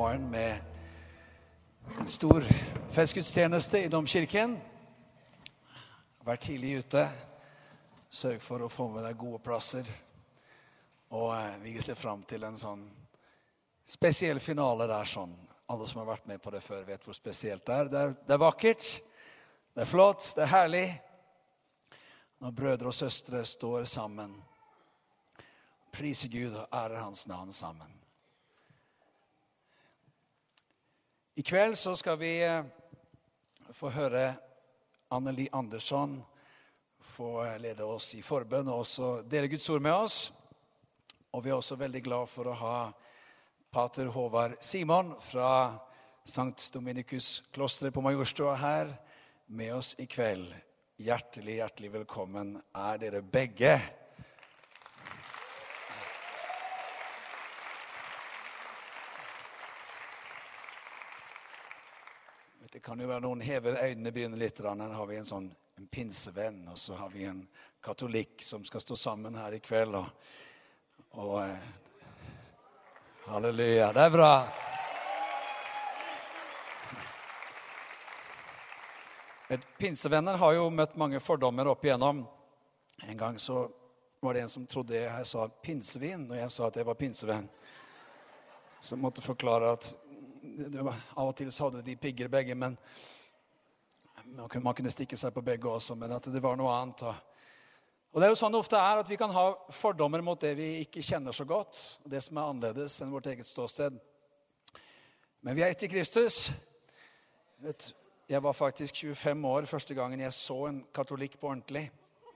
morgen med en stor festgudstjeneste i Domkirken. Vær tidlig ute. Sørg for å få med deg gode plasser. Og vi ser frem til en sånn spesiell finale der sånn. Alle som har vært med på det før vet hvor spesielt det er. Det er vakkert, det er flott, det er herlig. Når brødre og søstre står sammen, priser Gud og ærer hans navn sammen. I kveld så skal vi få høre Anneli Andersson få lede oss i forbønn og også dele Guds ord med oss. Og vi er også veldig glad for å ha Pater Håvard Simon fra Sankt Dominikus klosteret på Majorstua her med oss i kveld. Hjertelig, hjertelig velkommen er dere begge. Det kan jo være noen hever øynene begynner litt. Her har vi en pinsevenn, og så har vi en katolikk som skal stå sammen her i kveld. Halleluja, det er bra. Pinsevenner har jo møtt mange fordommer opp igjennom. En gang så var det en som trodde jeg sa pinsevin, når jeg sa at jeg var pinsevenn. Så måtte forklare at av og til så hadde de pigger begge, men man kunne stikke seg på begge også, men at det var noe annet. Og det er jo sånn det ofte er at vi kan ha fordommer mot det vi ikke kjenner så godt, det som er annerledes enn vårt eget ståsted. Men vi er ett i Kristus. Jeg var faktisk 25 år første gangen jeg så en katolikk på ordentlig.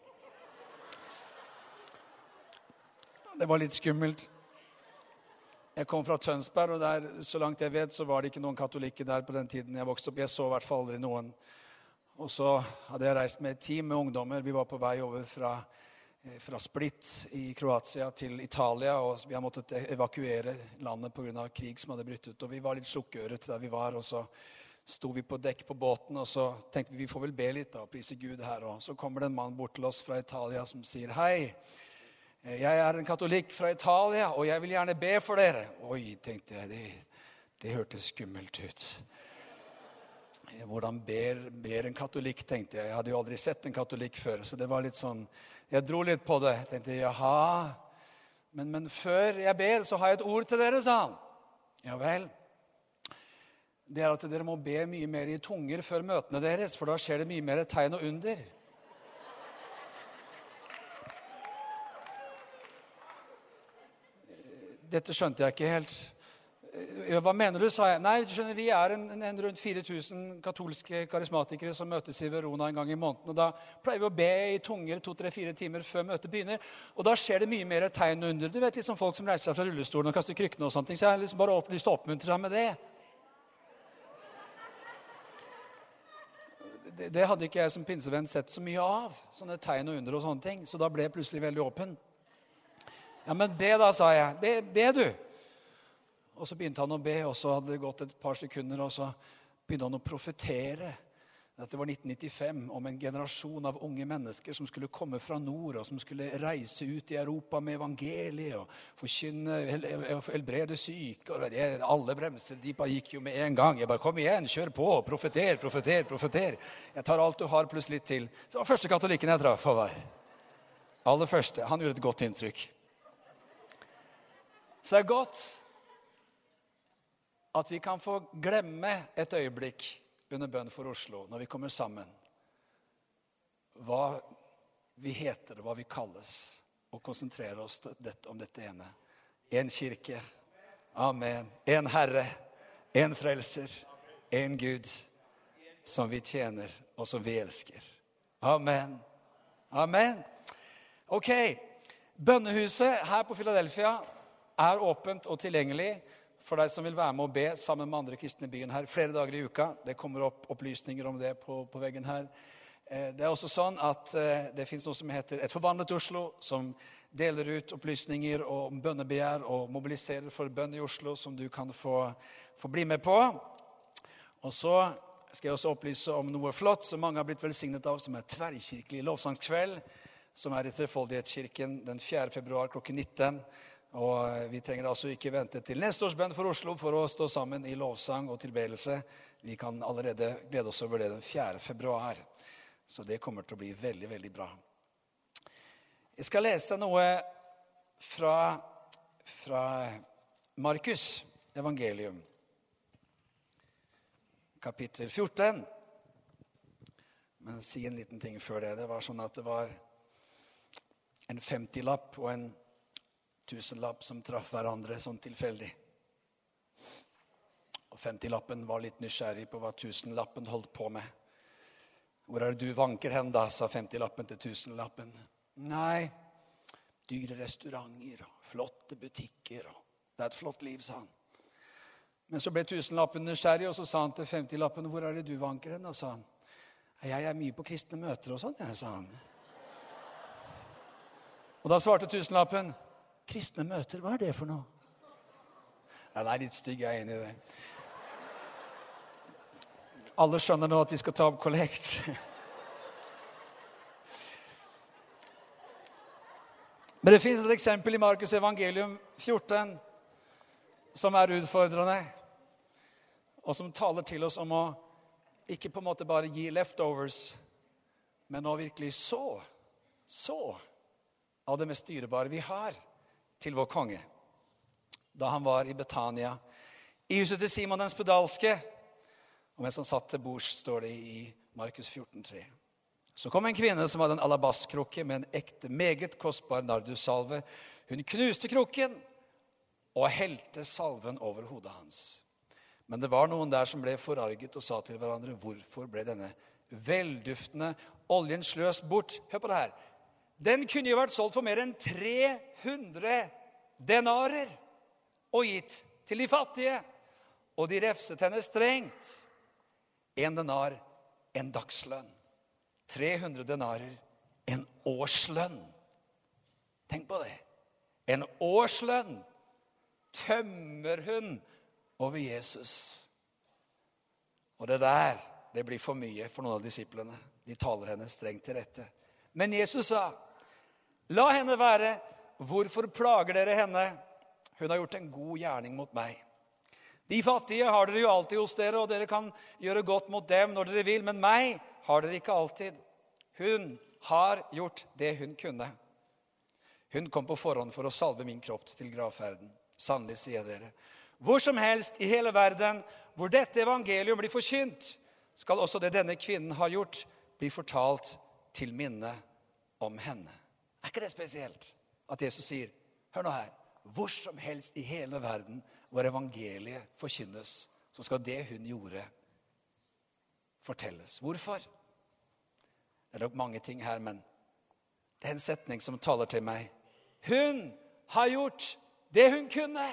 Det var litt skummelt. Jeg kom fra Tønsberg, og der, så langt jeg vet, så var det ikke noen katolikker der på den tiden jeg vokste opp. Jeg så i hvert fall aldri noen. Og så hadde jeg reist med et team med ungdommer. Vi var på vei over fra Split i Kroatia til Italia, og vi har måttet evakuere landet på grunn av krig som hadde brytt ut. Og vi var litt slukkøret der vi var, og så sto vi på dekk på båten, og så tenkte vi får vel be litt da, og prise Gud her. Og så kommer det en mann bort til oss fra Italia som sier, hei, jeg er en katolikk fra Italia, og jeg vil gjerne be for dere. Oi, tenkte jeg, det hørtes skummelt ut. Hvordan ber en katolikk, tenkte jeg. Jeg hadde jo aldri sett en katolikk før, så det var litt sånn, jeg dro litt på det. Jeg tenkte, jaha, men før jeg ber, så har jeg et ord til dere, sa han. Ja vel. Det er at dere må be mye mer i tunger før møtene deres, for da skjer det mye mer tegn og under. Dette skjønte jeg ikke helt. Hva mener du, sa jeg. Nei, du skjønner, vi er en rundt 4000 katolske karismatikere som møtes i Verona en gang i måneden, og da pleier vi å be i tunger 2-3-4 timer før møtet begynner, og da skjer det mye mer tegn og under. Du vet liksom folk som reiser seg fra rullestolen og kaster krykkene og sånne ting, så jeg har liksom bare lyst til å oppmuntre deg med det. Det hadde ikke jeg som pinsevenn sett så mye av, sånne tegn og under og sånne ting, så da ble jeg plutselig veldig åpen. Ja, men be da, sa jeg. Be du. Og så begynte han å be, og så hadde det gått et par sekunder, og så begynte han å profetere. Dette var 1995, om en generasjon av unge mennesker som skulle komme fra nord, og som skulle reise ut i Europa med evangeliet, og forkynne, helbrede syke, og alle bremser, de bare gikk jo med en gang. Jeg bare, kom igjen, kjør på, profeter. Jeg tar alt du har pluss litt til. Så det var første katolikken jeg traff, Håvard. Aller første, han gjorde et godt inntrykk. Så det er godt at vi kan få glemme et øyeblikk under bønn for Oslo, når vi kommer sammen. Hva vi heter og hva vi kalles, og konsentrere oss om dette ene. En kirke, amen, en Herre, en frelser, en Gud, som vi tjener og som vi elsker. Amen. Amen. Ok, bønnehuset her på Philadelphia er åpent og tilgjengelig for deg som vil være med å be sammen med andre kristne i byen her flere dager i uka. Det kommer opp opplysninger om det på veggen her. Det er også sånn at det finnes noe som heter Et forvandlet Oslo, som deler ut opplysninger om bønnebegjær og mobiliserer for bønn i Oslo, som du kan få bli med på. Og så skal jeg også opplyse om noe flott som mange har blitt velsignet av, som er tverrkirkelig lovsangskveld, som er i Trefoldighetskirken den 4. februar klokken 19. Og vi trenger altså ikke vente til neste års bønn for Oslo for å stå sammen i lovsang og tilbedelse. Vi kan allerede glede oss over det den 4. februar. Så det kommer til å bli veldig, veldig bra. Jeg skal lese noe fra Markus evangelium, kapittel 14. Men si en liten ting før det. Det var sånn at det var en 50-lapp og en 1000-lapp som traff hverandre sånn tilfeldig. Og 50-lappen var litt nysgjerrig på hva 1000-lappen holdt på med. Hvor er det du vanker hen da, sa 50-lappen til 1000-lappen. Nei, dyre restauranter og flotte butikker. Og det er et flott liv, sa han. Men så ble 1000-lappen nysgjerrig, og så sa han til 50-lappen, hvor er det du vanker hen? Og sa han, jeg er mye på kristne møter og sånn, sa han. Og da svarte 1000-lappen, kristne møter, hva er det for noe? Nei, litt stygg, jeg er enig i det. Alle skjønner nå at vi skal ta opp kollekt. Men det finnes et eksempel i Markus evangelium 14 som er utfordrende, og som taler til oss om å ikke på en måte bare gi leftovers, men å virkelig så av det mest dyrebare vi har til vår konge. Da han var i Betania, i huset til Simon den spedalske, og mens han satt til bords, står det i Markus 14,3. Så kom en kvinne som hadde en alabastkrukke med en ekte, meget kostbar nardussalve. Hun knuste krukken og helte salven over hodet hans. Men det var noen der som ble forarget og sa til hverandre, hvorfor ble denne velduftende oljen sløst bort? Hør på det her. Den kunne jo vært solgt for mer enn 300 denarer og gitt til de fattige. Og de refset henne strengt. 1 denar, en dagslønn. 300 denarer, en årslønn. Tenk på det. En årslønn tømmer hun over Jesus. Og det blir for mye for noen av disiplene. De taler henne strengt til rette. Men Jesus sa, la henne være, hvorfor plager dere henne? Hun har gjort en god gjerning mot meg. De fattige har dere jo alltid hos dere, og dere kan gjøre godt mot dem når dere vil, men meg har dere ikke alltid. Hun har gjort det hun kunne. Hun kom på forhånd for å salve min kropp til gravferden. Sannelig sier dere, hvor som helst i hele verden, hvor dette evangelium blir forkynt, skal også det denne kvinnen har gjort, bli fortalt til minne om henne. Er ikke det spesielt at Jesus sier, hør nå her, hvor som helst i hele verden hvor evangeliet forkynnes, så skal det hun gjorde fortelles. Hvorfor? Det er nok mange ting her, men det er en setning som taler til meg. Hun har gjort det hun kunne.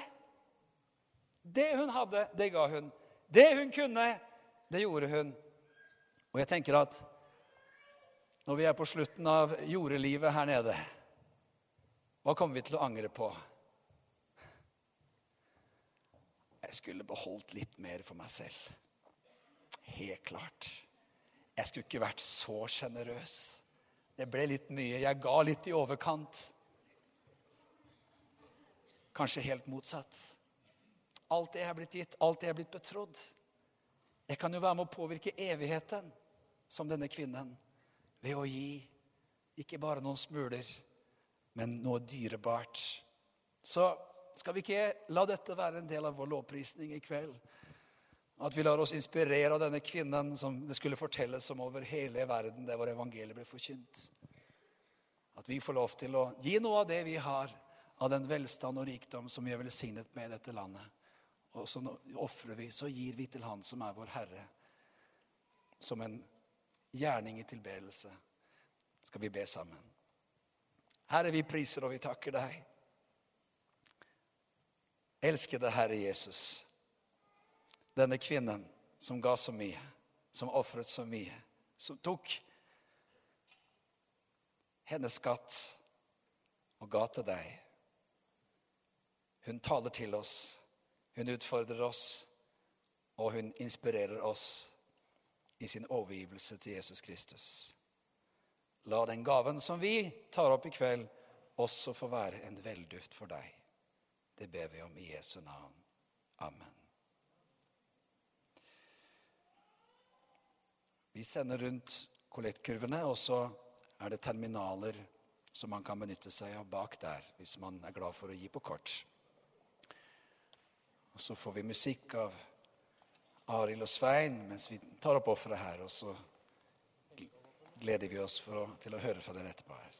Det hun hadde, det ga hun. Det hun kunne, det gjorde hun. Og jeg tenker at når vi er på slutten av jordelivet her nede, hva kommer vi til å angre på? Jeg skulle beholdt litt mer for meg selv. Helt klart. Jeg skulle ikke vært så generøs. Det ble litt mye. Jeg ga litt i overkant. Kanskje helt motsatt. Alt det er blitt gitt, alt det er blitt betrodd. Jeg kan jo være med å påvirke evigheten som denne kvinnen ved å gi ikke bare noen smuler, men noe dyrebart. Så skal vi ikke la dette være en del av vår lovprisning i kveld. At vi lar oss inspirere av denne kvinnen som det skulle fortelles om over hele verden, der hvor evangeliet ble forkynt. At vi får lov til å gi noe av det vi har, av den velstand og rikdom som vi er velsignet med i dette landet. Og så offrer vi, så gir vi til han som er vår Herre. Som en gjerning i tilbedelse skal vi be sammen. Herre, vi priser og vi takker deg. Elskede Herre Jesus, denne kvinnen som ga så mye, som offret så mye, som tok hennes skatt og ga til deg. Hun taler til oss, hun utfordrer oss, og hun inspirerer oss i sin overgivelse til Jesus Kristus. La den gaven som vi tar opp i kveld også få være en velduft for deg. Det ber vi om i Jesu navn. Amen. Vi sender rundt kollektkurvene, og så er det terminaler som man kan benytte seg av bak der, hvis man er glad for å gi på kort. Og så får vi musikk av Arild og Svein mens vi tar opp offeret her, og så gleder vi oss til å høre fra dere etterpå her.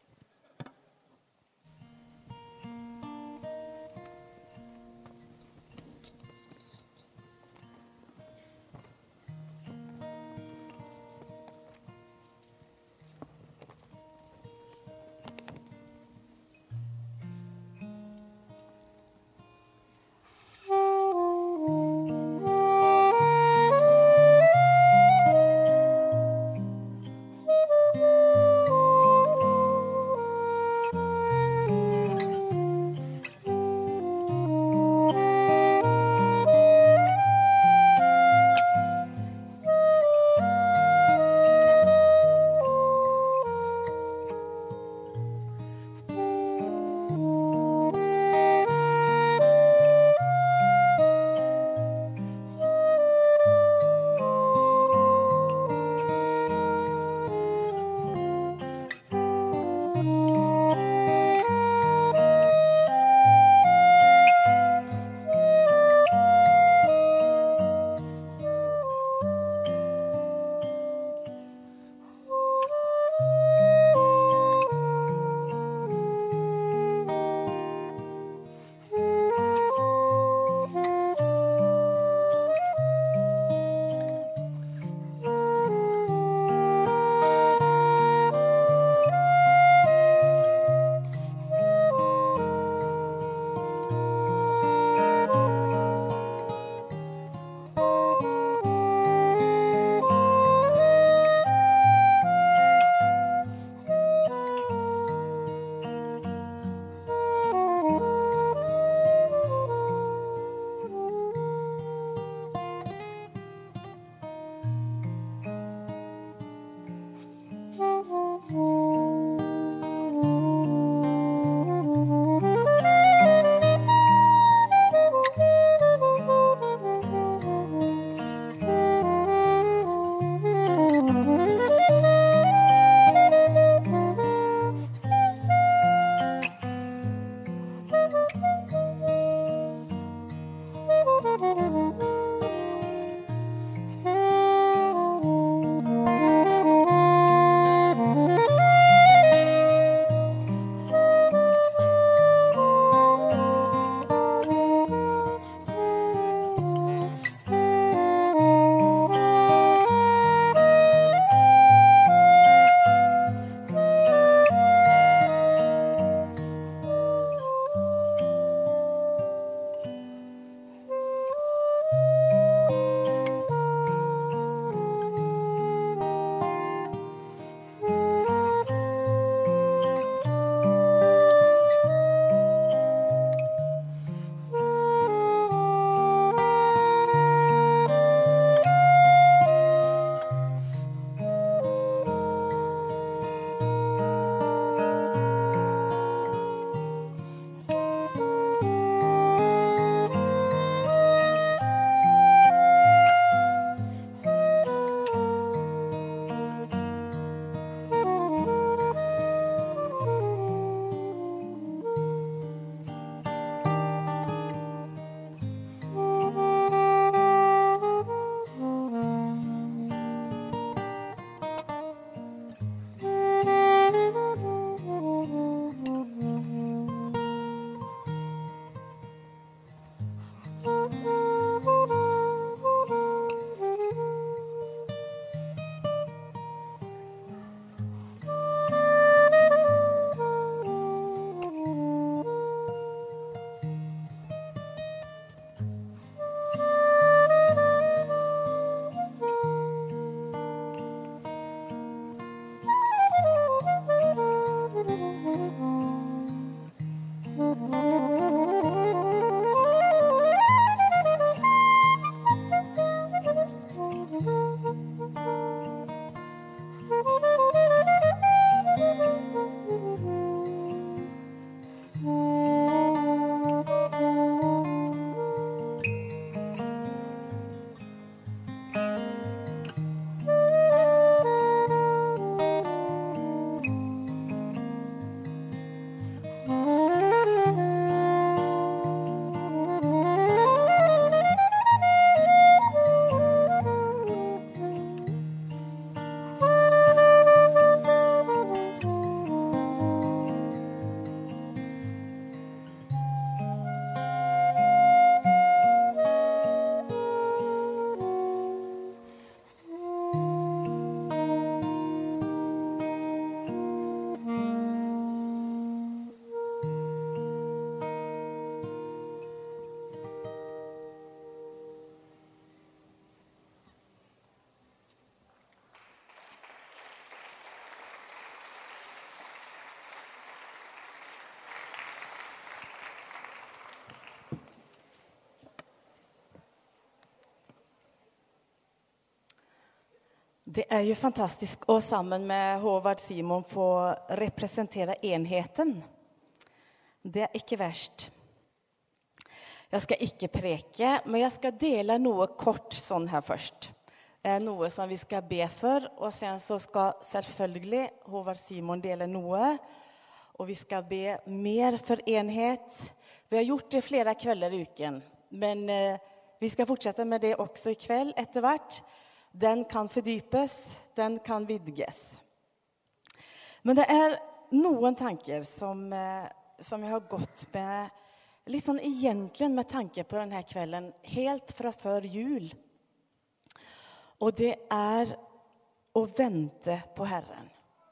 Det är ju fantastiskt att sammen med Håvard Simon få representera enheten. Det är inte värst. Jag ska inte preke, men jag ska dela något kort sån här först. Något som vi ska be för, och sen så ska selvfølgelig Håvard Simon dela något. Och vi ska be mer för enhet. Vi har gjort det flera kvällar i uken, men vi ska fortsätta med det också ikväll efterhvert. Den kan fördjupas, den kan vidgas. Men det är någon tankar som jag har gått med, liksom egentligen med tanke på den här kvällen, helt från för jul. Och det är att vänta på Herren.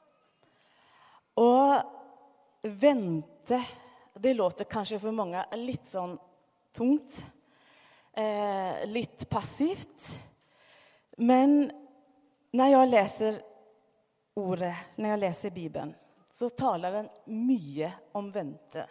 Och vänta, det låter kanske för många lite sån tungt, lite passivt. Men när jag läser ordet, när jag läser Bibeln, så talar den mycket om vänta.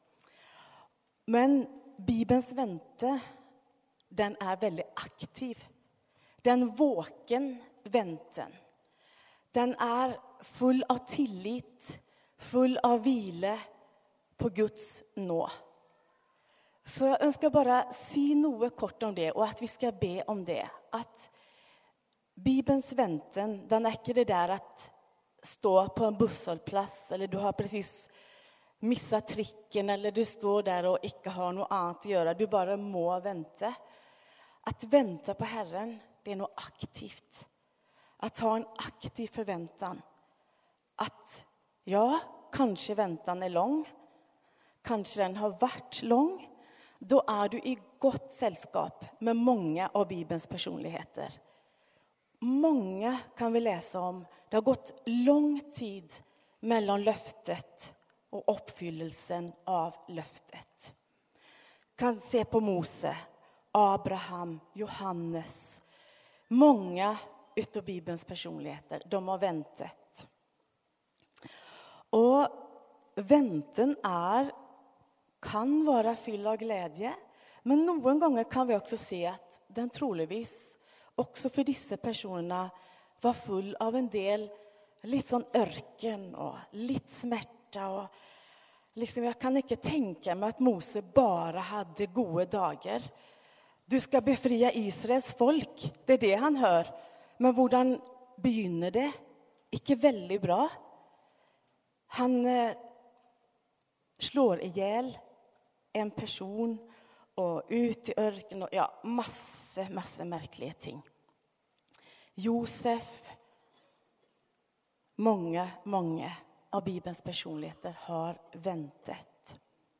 Men Bibelns vänta, den är väldigt aktiv. Den våken väntan. Den är full av tillit, full av vila på Guds nå. Så jag önskar bara se något kort om det, och att vi ska be om det. Att Bibelns väntan, den är inte det där att stå på en busshållplats, eller du har precis missat tricken, eller du står där och inte har något annat att göra. Du bara må vänta. Att vänta på Herren, det är något aktivt. Att ha en aktiv förväntan. Att ja, kanske väntan är lång. Kanske den har varit lång. Då är du i gott sällskap med många av Bibelns personligheter. Många kan vi läsa om. Det har gått lång tid mellan löftet och uppfyllelsen av löftet. Kan se på Mose, Abraham, Johannes. Många utav Bibelns personligheter, de har väntat. Och väntan kan vara fylld av glädje. Men någon gånger kan vi också se att den troligtvis också för dessa personerna var full av en del lite sån örken och lite smärta. Och liksom, jag kan inte tänka mig att Mose bara hade goda dagar. Du ska befria Israels folk, det är det han hör. Men hvordan begynner det? Ikke väldigt bra. Han slår ihjäl en person och ut i örken och ja, masse märkliga ting. Josef, många av Bibelns personligheter har väntat.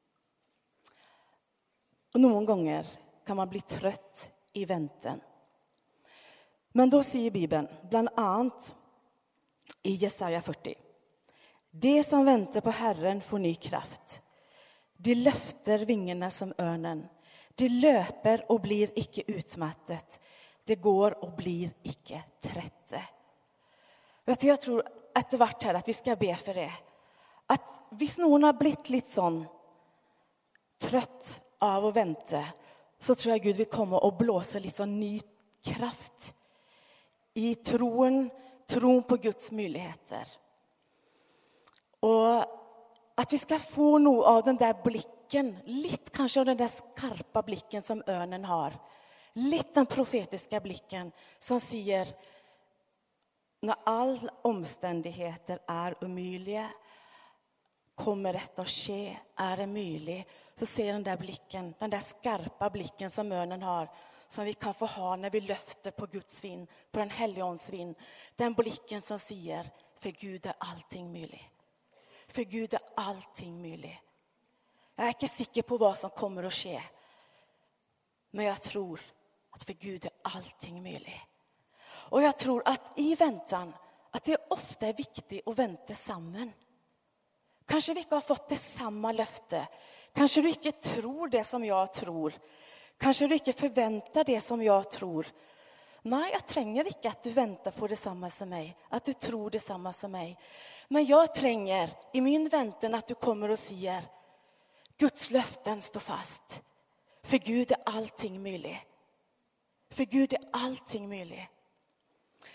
Och någon gånger kan man bli trött i väntan. Men då säger Bibeln, bland annat i Jesaja 40. Det som väntar på Herren får ny kraft. De löfter vingarna som örnen. De löper och blir icke utmattet. Det går och blir icke trette. Jag tror att det vart här att vi ska be för det. Att hvis någon har blivit lite sån trött av att vänta, så tror jag Gud vill komma och blåsa lite sån ny kraft i tron på Guds möjligheter. Och att vi ska få nog av den där blicken, lite kanske av den där skarpa blicken som örnen har. Lite den profetiska blicken som säger, när all omständigheter är omöjliga, kommer detta att ske, är det möjligt. Så ser den där blicken, den där skarpa blicken som örnen har, som vi kan få ha när vi löfter på Guds vind, på den helige Andes vind. Den blicken som säger, för Gud är allting möjligt. För Gud är allting möjligt. Jag är inte säker på vad som kommer att ske. Men jag tror att för Gud är allting möjligt. Och jag tror att i väntan, att det ofta är viktigt att vänta samman. Kanske vi inte har fått det samma löfte. Kanske du inte tror det som jag tror. Kanske du inte förväntar det som jag tror. Nej, jag tränger inte att du väntar på detsamma som mig. Att du tror detsamma som mig. Men jag tränger i min väntan att du kommer och säger, Guds löften står fast. För Gud är allting möjligt. För Gud är allting möjligt.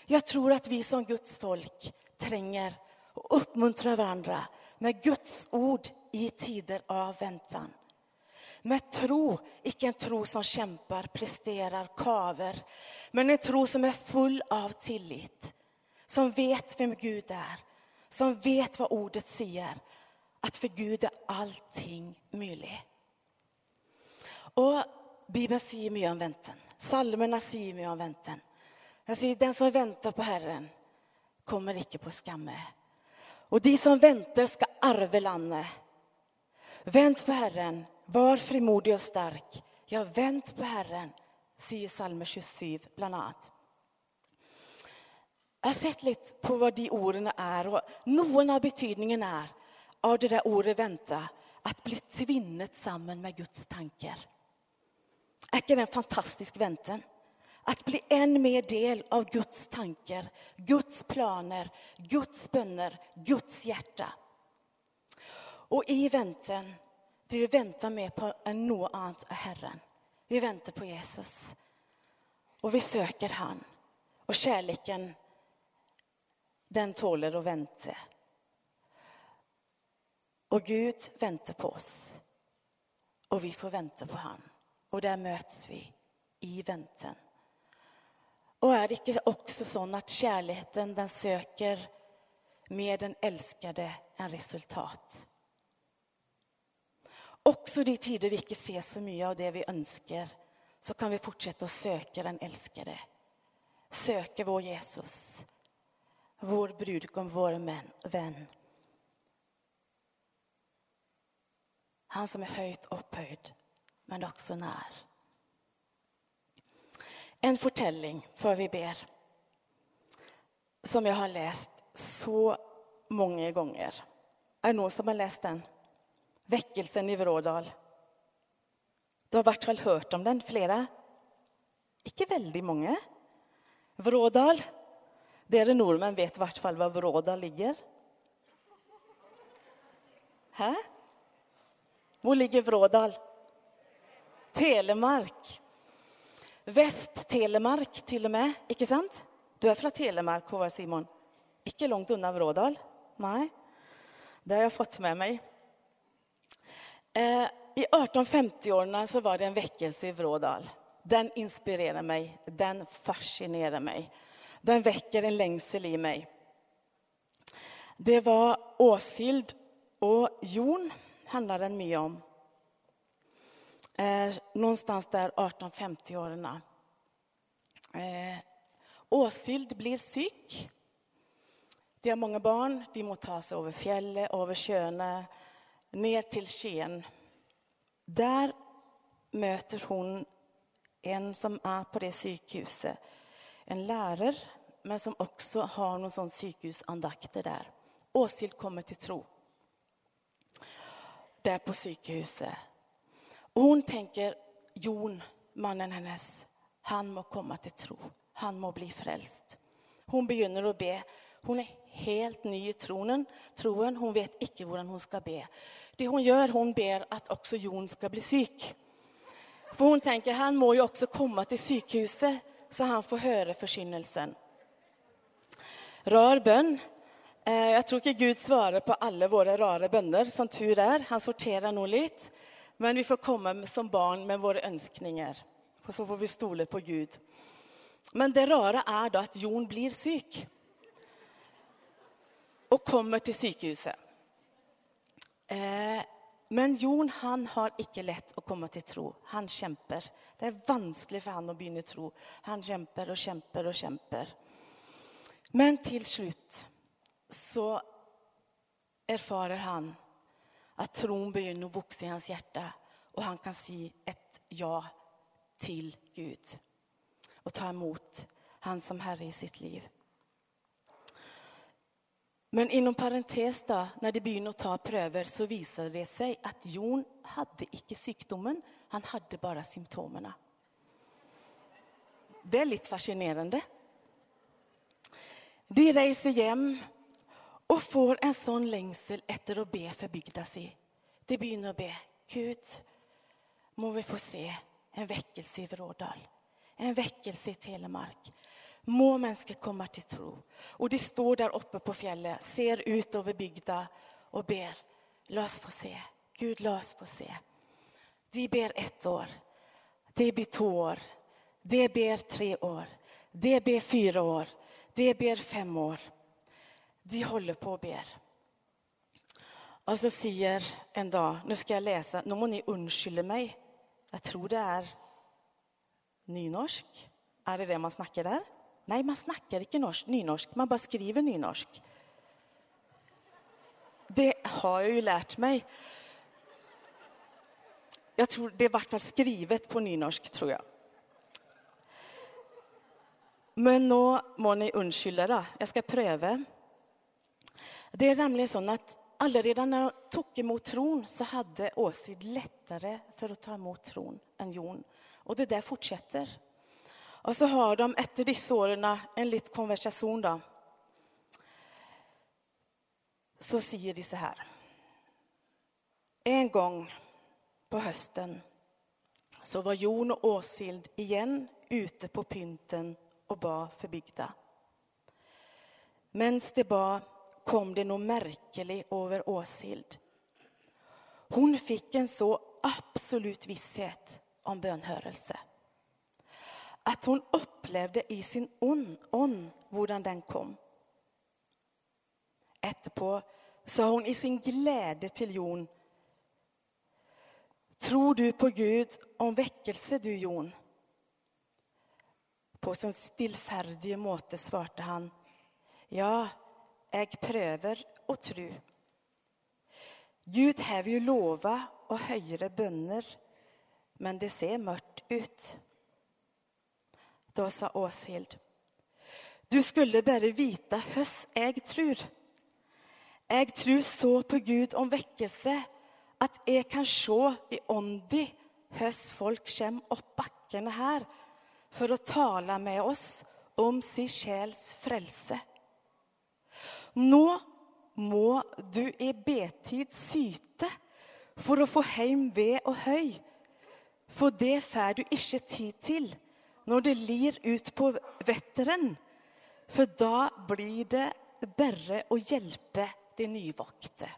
Jag tror att vi som Guds folk tränger och uppmuntrar varandra med Guds ord i tider av väntan. Med tro, inte en tro som kämpar, presterar, kaver, men en tro som är full av tillit. Som vet vem Gud är, som vet vad ordet säger, att för Gud är allting möjligt. Och Bibeln säger mycket om väntan. Salmerna säger mycket om väntan. Den säger, den som väntar på Herren kommer inte på skamme. Och de som väntar ska arve landet. Vänt på Herren, var frimodig och stark. Ja, vänt på Herren, säger Salmer 27 bland annat. Jag har sett lite på vad de orden är. Och någon av betydningen är av det där ordet vänta, att bli tvinnet samman med Guds tankar. Är inte det en fantastisk väntan? Att bli en mer del av Guds tankar, Guds planer, Guds böner, Guds hjärta. Och i väntan, det vi väntar med på en något annat är Herren. Vi väntar på Jesus. Och vi söker han. Och kärleken, den tåler att vänta. Och Gud väntar på oss. Och vi får vänta på han. Och där möts vi i väntan. Och är det inte också så att kärleken den söker med den älskade en resultat? Också de tider vi inte ser så mycket av det vi önskar, så kan vi fortsätta att söka den älskade. Söka vår Jesus, vår brudgom, vår vän. Han som är höjt upphöjd, men också när. En fortelling för vi ber, som jag har läst så många gånger. Är det någon som har läst den? Väckelsen i Vrådal. Du har vart fall hört om den, flera? Inte väldigt många. Vrådal. Det är det nordmän vet vart fall var Vrådal ligger. Här? Var ligger Vrådal? Telemark. Väst-Telemark till och med, inte sant? Du är från Telemark, Håvard Simon. Inte långt undan Vrådal. Nej, det har jag fått med mig. I 1850-åren så var det en väckelse i Vrådal. Den inspirerar mig, den fascinerar mig. Den väcker en längsel i mig. Det var Åsild och Jon handlar den mycket om. Någonstans där 1850-åren. Åsild blir syk. De har många barn. De må ta sig över fjället, över sjöarna, ner till Skien. Där möter hon en som är på det sjukhuset. En lärare, men som också har någon sån sjukhusandakter där. Åsild kommer till tro. Där på sjukhuset. Och hon tänker, Jon, mannen hennes, han må komma till tro. Han må bli frälst. Hon begynner att be. Hon är helt ny i troen. Hon vet inte hur hon ska be. Det hon gör, hon ber att också Jon ska bli syk. För hon tänker, han må ju också komma till sjukhuset så han får höra förkynnelsen. Rar bön. Jag tror inte Gud svarar på alla våra rara böner, som tur är. Han sorterar nog lite. Men vi får komma som barn med våra önskningar. Och så får vi stole på Gud. Men det rara är då att Jon blir syk. Och kommer till sjukhuset. Men Jon, han har inte lätt att komma till tro. Han kämpar. Det är vanskligt för han att börja tro. Han kämpar och kämpar och kämpar. Men till slut så erfarer han att tron börjar att växa i hans hjärta. Och han kan säga ett ja till Gud. Och ta emot han som Herre i sitt liv. Men inom parentes då, när de började att ta pröver så visade det sig att Jon hade inte sjukdomen. Han hade bara symptomerna. Det är lite fascinerande. De reser hem och får en sån längsel efter att be för bygda sig. De börjar att be, Gud, må vi få se en väckelse i Vrådal. En väckelse i Telemark. må mennesker komme til tro. Og de står der oppe på fjellet, ser ut over bygda og ber. La oss få se. Gud, la oss få se. De ber 1 år. De ber 2 år. De ber 3 år. De ber 4 år. De ber 5 år. De holder på å ber. Og så sier en dag, nå skal jeg lese, nå må ni unnskylde meg. Jeg tror det nynorsk. Det det man snakker der? Nei, man snakker ikke nynorsk. Man bare skriver nynorsk. Det har jeg jo lært meg. Jeg tror det i hvert fall skrivet på nynorsk, tror jeg. Men nå må ni unnskylde da. Jeg skal prøve. Det nemlig sånn at allerede når han tok imot tron, så hadde Åshild lettere for å ta imot tron enn Jon. Og det der fortsetter. Og så har de etter disse årene en litt konversasjon da. Så sier de så her. En gang på høsten så var Jon og Åshild igjen ute på pynten og ba for bygda. Mens de ba, kom det noe merkelig over Åshild. Hun fikk en så absolutt visshet om bønnhørelse. At hun opplevde i sin ånd hvordan den kom. Etterpå sa hun i sin glede til Jon. Tror du på Gud om vekkelse, du Jon? På sin stillferdige måte svarte han. Ja, jeg prøver å tro. Gud har jo lovet å høre bønner, men det ser mørkt ut. Da sa Åshild. Du skulle bare vite høs jeg tror. Jeg tror så på Gud om vekkelse, at jeg kan se i åndi høs folk kommer opp bakkene her, for å tale med oss om sin sjels frelse. Nå må du i betid syte for å få heim ved og høy, for det får du ikke tid til når det lir ut på vetteren, for da blir det bare å hjelpe de nyvokte.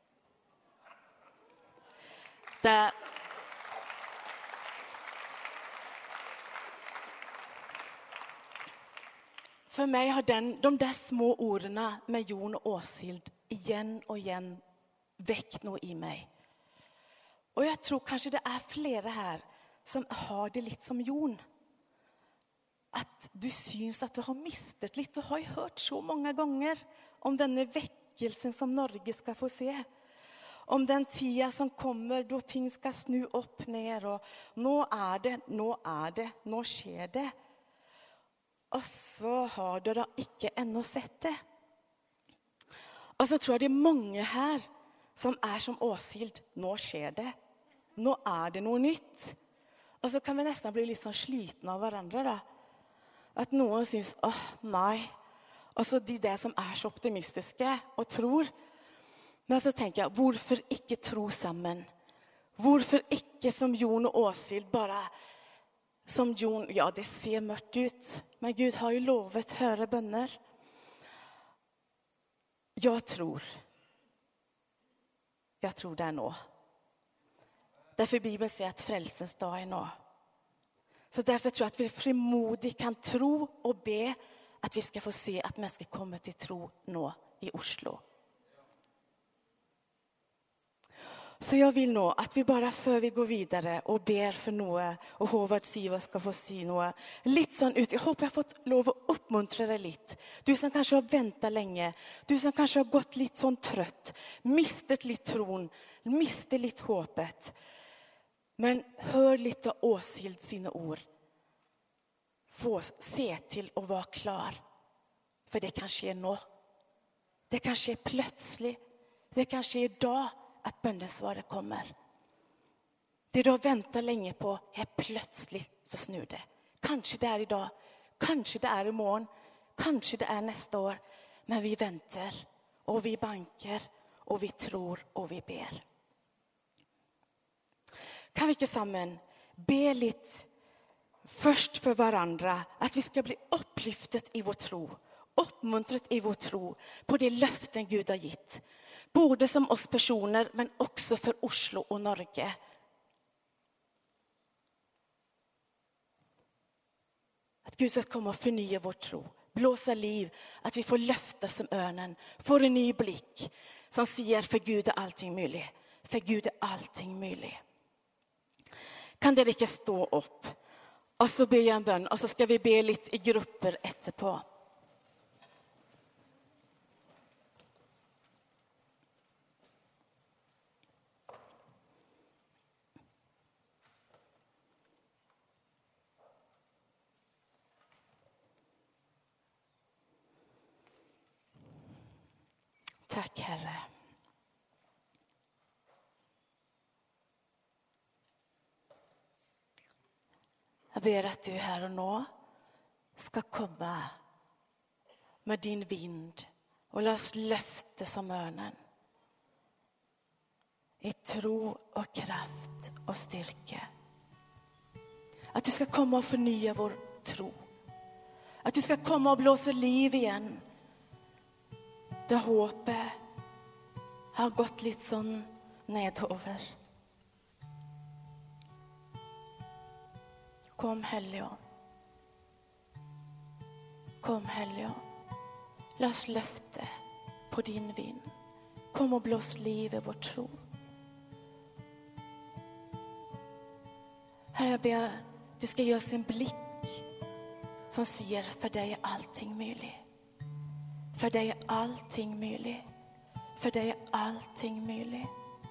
For meg har de der små ordene med Jon og Åshild igjen og igjen vekt noe i meg. Og jeg tror kanskje det flere her som har det litt som Jon. At du syns at du har mistet litt. Du har jo hørt så mange ganger om denne vekkelsen som Norge skal få se. Om den tida som kommer da ting skal snu opp ned. Og nå det, nå skjer det. Og så har du da ikke ennå sett det. Og så tror jeg det er mange her som som Åshild. Nå skjer det. Nå det noe nytt. Og så kan vi nesten bli litt sånn sliten av hverandre da. At noen synes, nei. Og så de der som så optimistiske og tror. Men så tenker jeg, hvorfor ikke tro sammen? Hvorfor ikke som Jon og Åshild bare... Som Jon, ja det ser mørkt ut. Men Gud har jo lovet høre bønner. Jeg tror det nå. Derfor Bibelen sier at frelsens dag nå. Så derfor tror jeg at vi frimodig kan tro og be at vi skal få se at mennesker kommer til tro nå i Oslo. Så jeg vil nå at vi bare før vi går videre og ber for noe, og Håvard Siver skal få si noe, litt sånn ut. Jeg håper jeg har fått lov å oppmuntre deg litt. Du som kanskje har ventet lenge, du som kanskje har gått litt sånn trøtt, mistet litt troen, mistet litt håpet. Men hør litt av Åshild sine ord. Få se til å være klar. For det kan skje nå. Det kan skje plötslig. Det kan skje i dag at bønnesvaret kommer. Det du har ventet lenge på, plötslig så snur det. Kanskje det i dag. Kanskje det i morgen. Kanskje det neste år. Men vi venter. Og vi banker. Og vi tror. Og vi ber. Kan vi ikke sammen be litt först för varandra, att vi ska bli upplyftet i vår tro, uppmuntrat i vår tro på det löften Gud har gett. Både som oss personer, men också för Oslo och Norge. Att Gud ska komma och förnya vår tro, blåsa liv, att vi får löfta som örnen, får en ny blick som säger för Gud är allting möjligt. För Gud är allting möjligt. Kan dere ikke stå upp? Och så ber jag en bön, och så ska vi be lite i grupper etterpå. Tack Herre. Jag ber att du här och nu ska komma med din vind och lös löfte som örnen. I tro och kraft och styrka. Att du ska komma och förnya vår tro. Att du ska komma och blåsa liv igen. Det håpet har gått lite sån nedover. Kom Helligånd. Kom Helligånd. Lös löfte på din vind. Kom och blås liv i vår tro. Herre, jag ber du ska ge oss en blick som säger för dig är allting möjligt. För dig är allting möjligt. För dig är allting möjligt.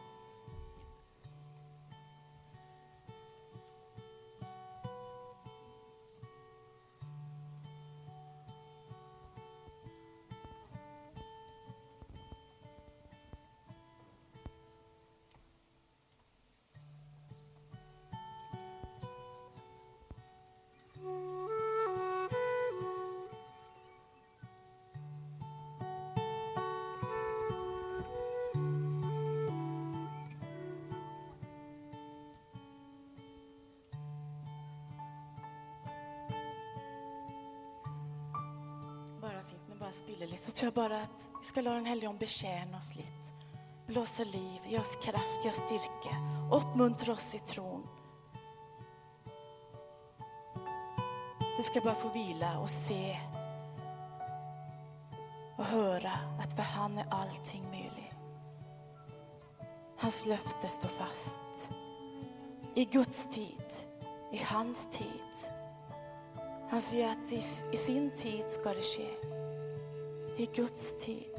Spiller lite, så tror jag bara att vi ska låta den Helligånd betjäna oss lite. Blåsa liv, ge oss kraft, ge oss styrka. Uppmuntra oss i tron. Du ska bara få vila och se och höra att för han är allting möjligt. Hans löfte står fast. I Guds tid, i hans tid. Han säger att i sin tid ska det ske. I Guds tid.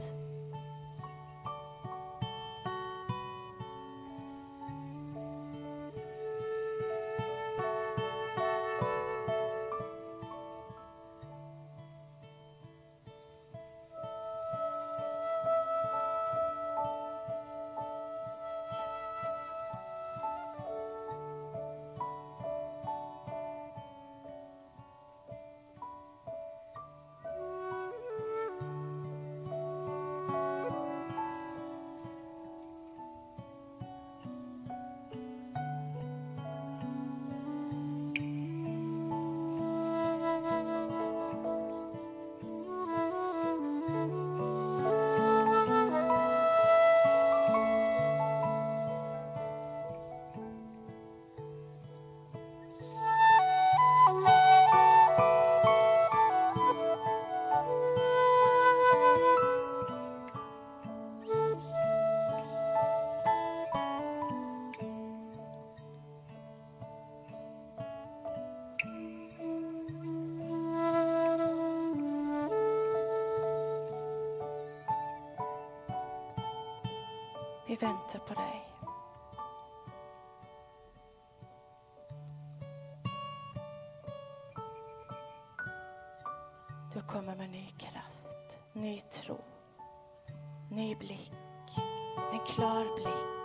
Vi väntar på dig. Du kommer med ny kraft, ny tro, ny blick, en klar blick.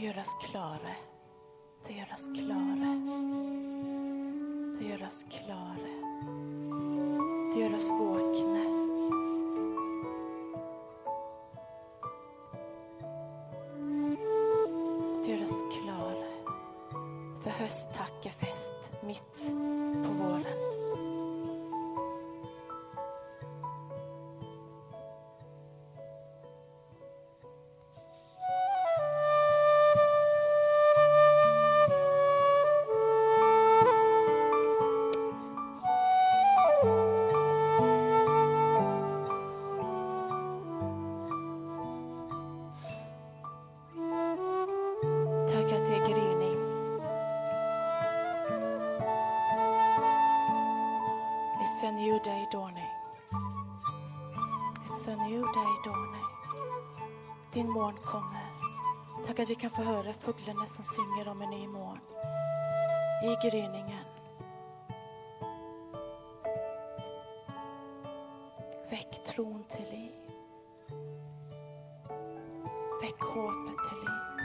Du gör oss klara. Du gör oss klara. Du gör oss klara. Du gör oss vakna. Du gör oss klara för hösttackefest mitt på våren. It's a new day dawning. It's a new day dawning. Din morgon kommer. Tack att vi kan få höra fåglarna som synger om en ny morgon. I gryningen. Väck tron till liv. Väck hoppet till liv.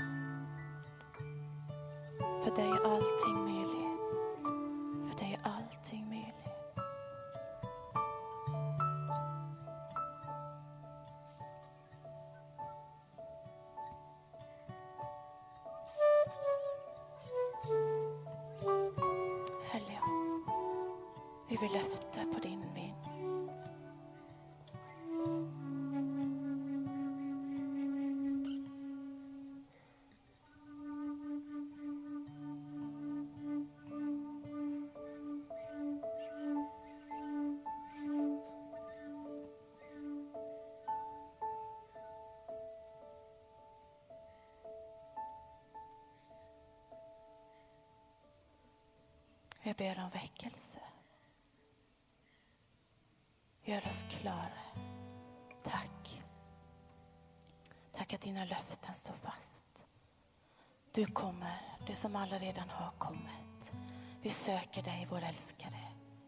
För dig är allting möjligt. För dig är allting möjligt. Vi vill lyfta på din vind. Jag ber om väckelse. Gör oss klara. Tack. Tack att dina löften står fast. Du kommer, du som alla redan har kommit. Vi söker dig, vår älskare.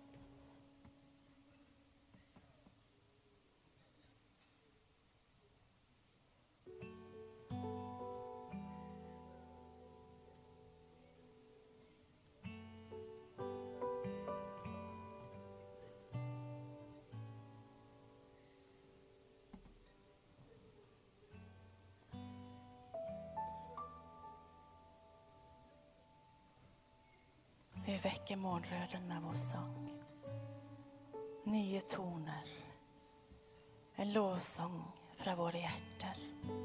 Vi väcker morgonröden med vår sång. 9 toner. En lovsång från våra hjärtan.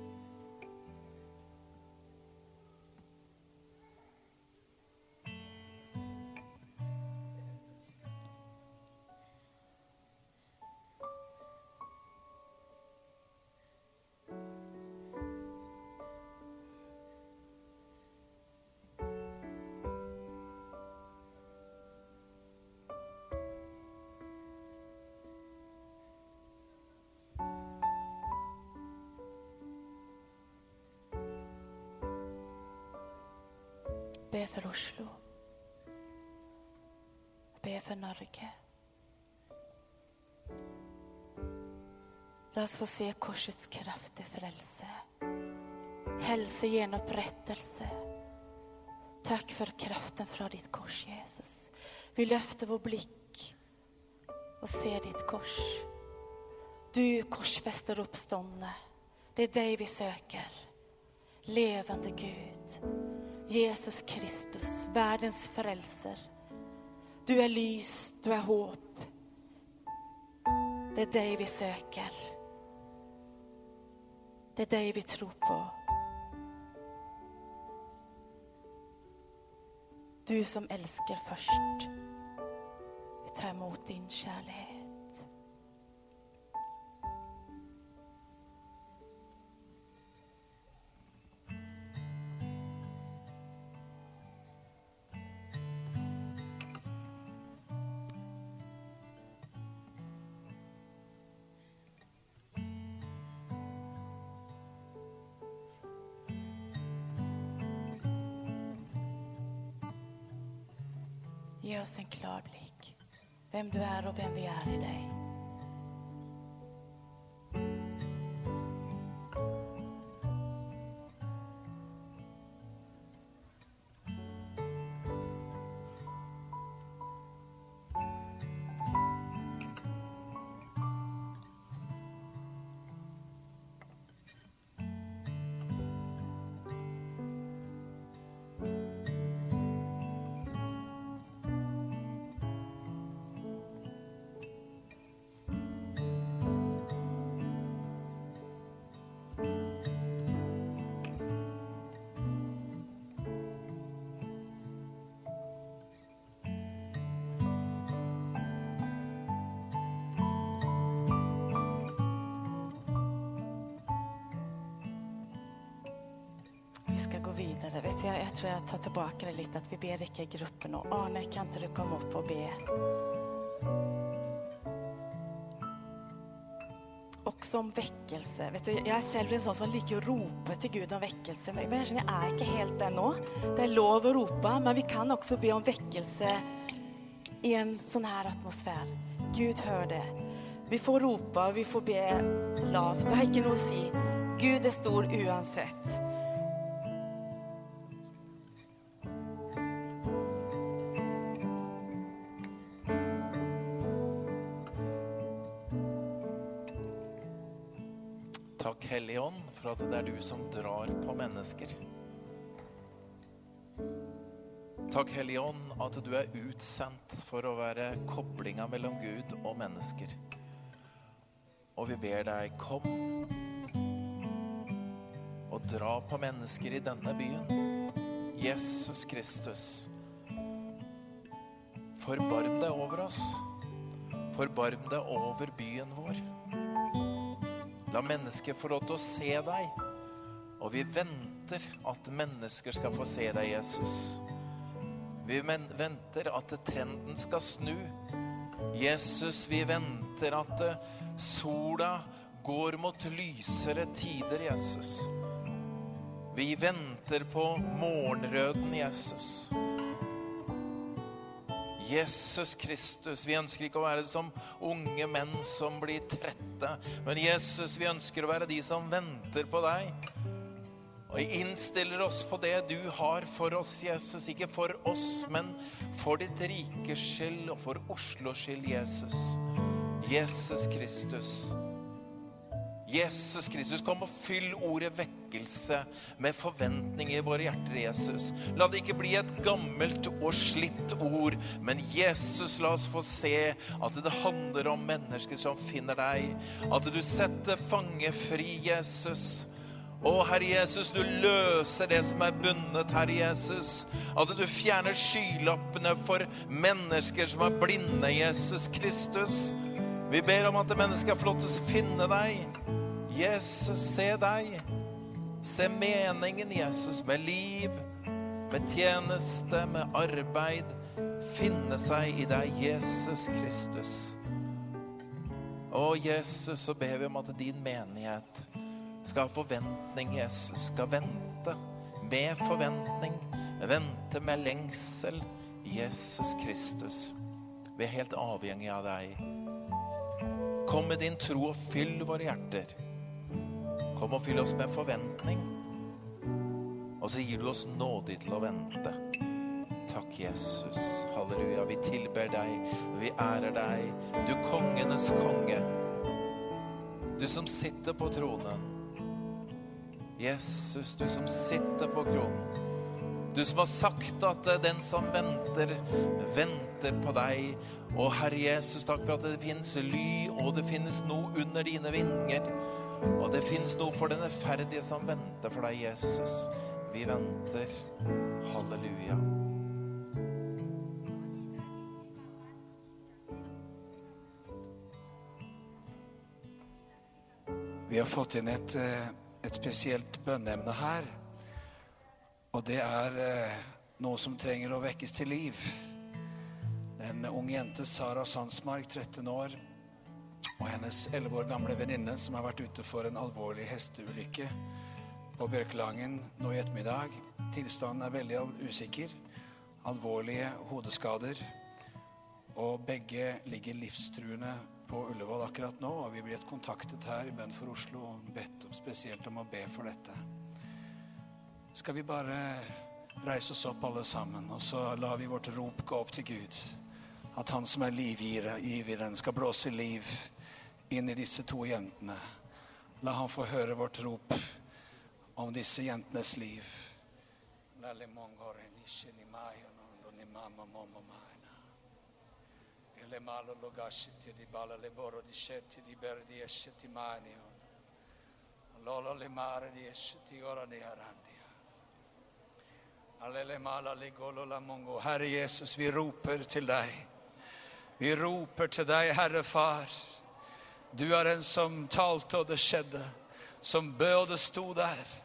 Be för Oslo. Be för Norge. Låt oss få se korsets kraft i frälse. Hälsa genom upprättelse. Tack för kraften från ditt kors, Jesus. Vi lyfter vår blick och ser ditt kors. Du korsfäster uppståndne. Det är dig vi söker. Levande Gud. Jesus Kristus, världens frälser. Du är lys, du är hopp. Det är dig vi söker. Det är dig vi tror på. Du som älskar först. Vi tar emot din kärlek. Ge oss en klar blick. Vem du är och vem vi är i dig. gå vidare. Vet du, jag tror jag tar tillbaka det lite att vi ber Ricka i gruppen. Och Arne, kan inte du komma upp och be? Också om vekkelse. Vet du, jeg selv en sånn som liker å rope til Gud om vekkelse. Men jeg er ikke helt der nå. Det er lov å rope, men vi kan også be om vekkelse i en sånn her atmosfær. Gud hør det. Vi får rope, vi får be lavt. Det har ikke noe å si. Gud er stor uansett. Takk, Hellige Ånd, for at det er du som drar på mennesker. Takk, Hellige Ånd, at du er utsendt for å være koblingen mellom Gud og mennesker. Og vi ber deg, kom og dra på mennesker i denne byen. Jesus Kristus, forbarm deg over oss. Forbarm deg over byen vår. La mennesker få lov til å se deg, og vi venter at mennesker skal få se deg, Jesus. Vi venter at trenden skal snu. Jesus, vi venter at sola går mot lysere tider, Jesus. Vi venter på morgenrøden, Jesus. Jesus Kristus, vi ønsker ikke å være som unge menn som blir trette, men Jesus, vi ønsker å være de som venter på deg, og innstiller oss på det du har for oss, Jesus, ikke for oss, men for ditt rikes skyld og for Oslos skyld, Jesus. Jesus Kristus. Jesus Kristus, kom og fyll ordet vekkelse med forventning i våre hjerter, Jesus. La det ikke bli et gammelt og slitt ord, men Jesus, la oss få se at det handler om mennesker som finner deg, at du setter fange fri, Jesus. Å, Herre Jesus, du løser det som er bundet, Herre Jesus. At du fjerner skylappene for mennesker som er blinde, Jesus Kristus. Vi ber om at mennesker får lov til å finne deg. Jesus, se deg. Se meningen, Jesus, med liv, med tjeneste, med arbeid. Finne seg i deg, Jesus Kristus. Å, Jesus, så ber vi om at din menighet skal ha forventning, Jesus. Skal vente med forventning. Vente med lengsel. Jesus Kristus. Vi er helt avhengige av deg. Kom med din tro og fyll våre hjerter. Kom og fyll oss med forventning. Og så gir du oss nåde til å vente. Takk, Jesus. Halleluja. Vi tilber deg. Vi ærer deg. Du kongenes konge. Du som sitter på tronen. Jesus, du som sitter på kronen. Du som har sagt at den som venter, venter på deg. Og Herre Jesus, takk for at det finnes ly, og det finnes noe under dine vinger. Og det finnes noe for den ferdige som venter for deg, Jesus. Vi venter. Halleluja. Vi har fått inn et spesielt bønneemne her. Og det er noe som trenger å vekkes til liv. En ung jente, Sara Sandsmark, 13 år, og hennes 11 år gamle venninne som har vært ute for en alvorlig hesteulykke på Bjørkelangen nå i ettermiddag. Tilstanden er veldig usikker, alvorlige hodeskader, og begge ligger livstruende på Ullevål akkurat nå, og vi blir kontaktet her i Bønn for Oslo og bedt spesielt om å be for dette. Skal vi bare reise oss opp alle sammen, og så lar vi vårt rop gå opp til Gud. At han som er livgiveren skal blåse liv inn i disse to jentene. La han få høre vårt rop om disse jentenes liv. Herre Jesus, vi roper til deg. Vi roper til deg, Herre Far. Du er den som talte og det skjedde, som bød og det sto der.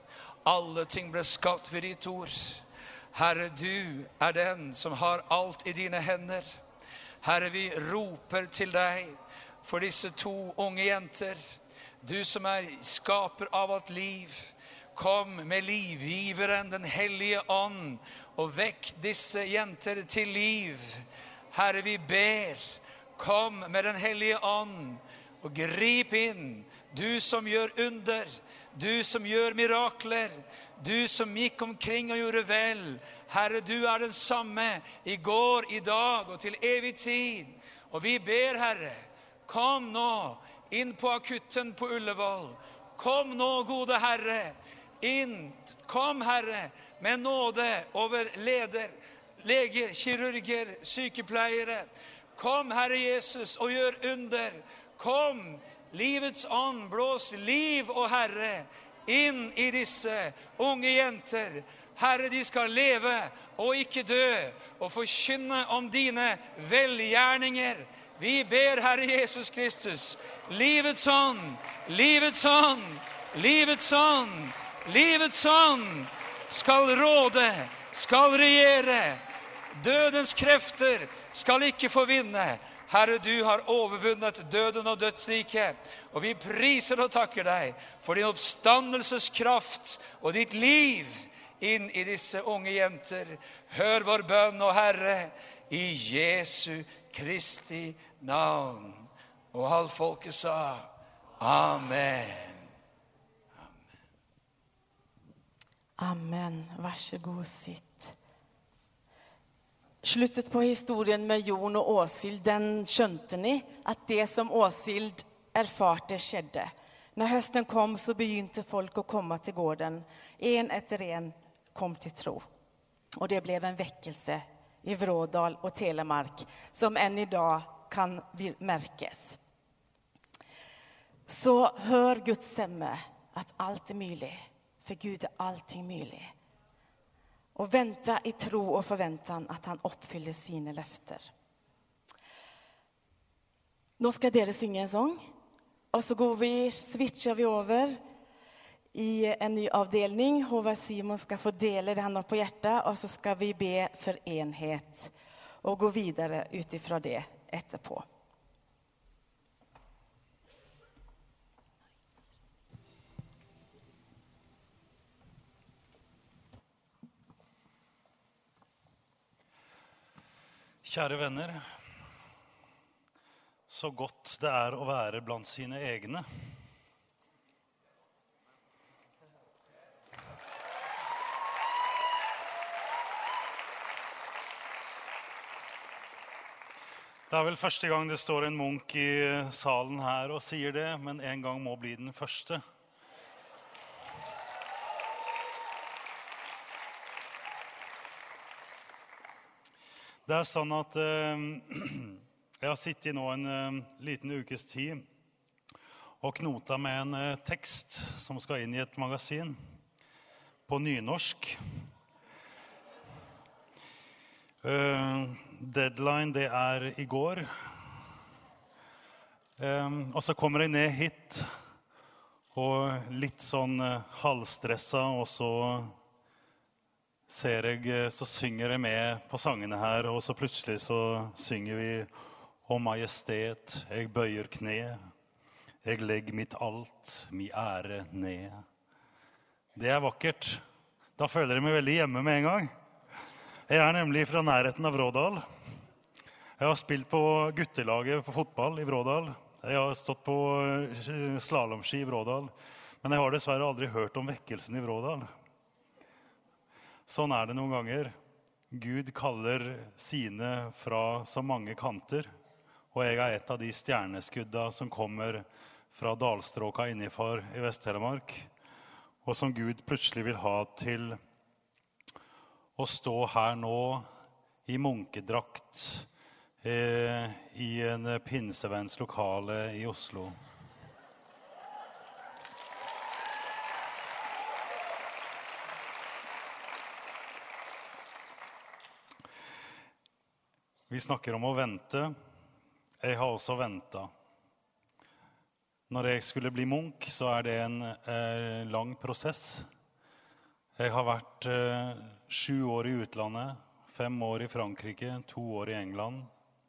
alle ting ble skapt ved ditt ord. Herre, du den som har alt i dine hender. Herre, vi roper til deg for disse 2 unge jenter. Du som skaper av alt liv. Kom med livgiveren, den hellige ånd, og vekk disse jenter til liv. Herre, vi ber, kom med den hellige ånd, og grip inn. Du som gjør under, du som gjør mirakler, du som gikk omkring og gjorde vel. Herre, du den samme i går, i dag og til evig tid. Og vi ber, Herre, kom nå inn på akutten på Ullevål. Kom nå, gode Herre, inn. Kom, Herre, med nåde over leger, kirurger, sykepleiere. Kom, Herre Jesus, og gjør under. Kom, livets ånd, blås liv og Herre, inn i disse unge jenter. Herre, de skal leve og ikke dø, og forkynne om dine velgjerninger. Vi ber, Herre Jesus Kristus, livets ånd, livets ånd, livets ånd, livets ånd skal råde, skal regjere. Dødens krefter skal ikke få vinne. Herre, du har overvunnet døden og dødsriket, og vi priser og takker deg for din oppstandelseskraft og ditt liv inn i disse unge jenter. Hør vår bønn, og Herre, i Jesu Kristi navn. Og all folket sa, Amen. Amen. Vær så god, sitt. Slutet på historien med Jon og Åshild, den skjønte ni at det som Åshild erfarte skjedde. Når høsten kom, så begynte folk å komme til gården. En etter en kom til tro. Og det ble en vekkelse i Vrådal og Telemark, som enn i dag kan merkes. Så hør Guds stemme at alt mulig, for Gud allting mulig. Og vente i tro og forventan at han oppfyller sine løfter. Nå skal dere synge en sång, og så switcher vi over i en ny avdelning. Håvard Simon skal få dele det han har på hjertet, og så skal vi be for enhet og gå videre utifra det etterpå. Kjære venner, så godt det å være blant sine egne. Det vel første gang det står en munk i salen her og sier det, men en gang må bli den første. Det sånn at jeg har sittet nå en liten ukes tid og knota med en tekst som skal inn i et magasin på nynorsk. Deadline, det i går. Og så kommer jeg ned hit og litt sånn halvstressa, og så så synger jeg med på sangene her, og så plutselig så synger vi om majestet, jeg bøyer kne, jeg legger mitt alt, mi ære ned. Det vakkert. Da føler jeg meg veldig hjemme med en gang. Jeg nemlig fra nærheten av Vrådal. Jeg har spilt på guttelaget på fotball i Vrådal. Jeg har stått på slalomski i Vrådal, men jeg har dessverre aldri hørt om vekkelsen i Vrådal. Sånn det noen ganger. Gud kaller sine fra så mange kanter, og jeg et av de stjerneskudda som kommer fra dalstråka innenfor i Vest-Telemark, og som Gud plutselig vil ha til å stå her nå i munkedrakt i en pinsevenns lokale i Oslo. Vi snakker om å vente. Jeg har også ventet. Når jeg skulle bli munk, så det en lang prosess. Jeg har vært 7 år i utlandet, 5 år i Frankrike, 2 år i England.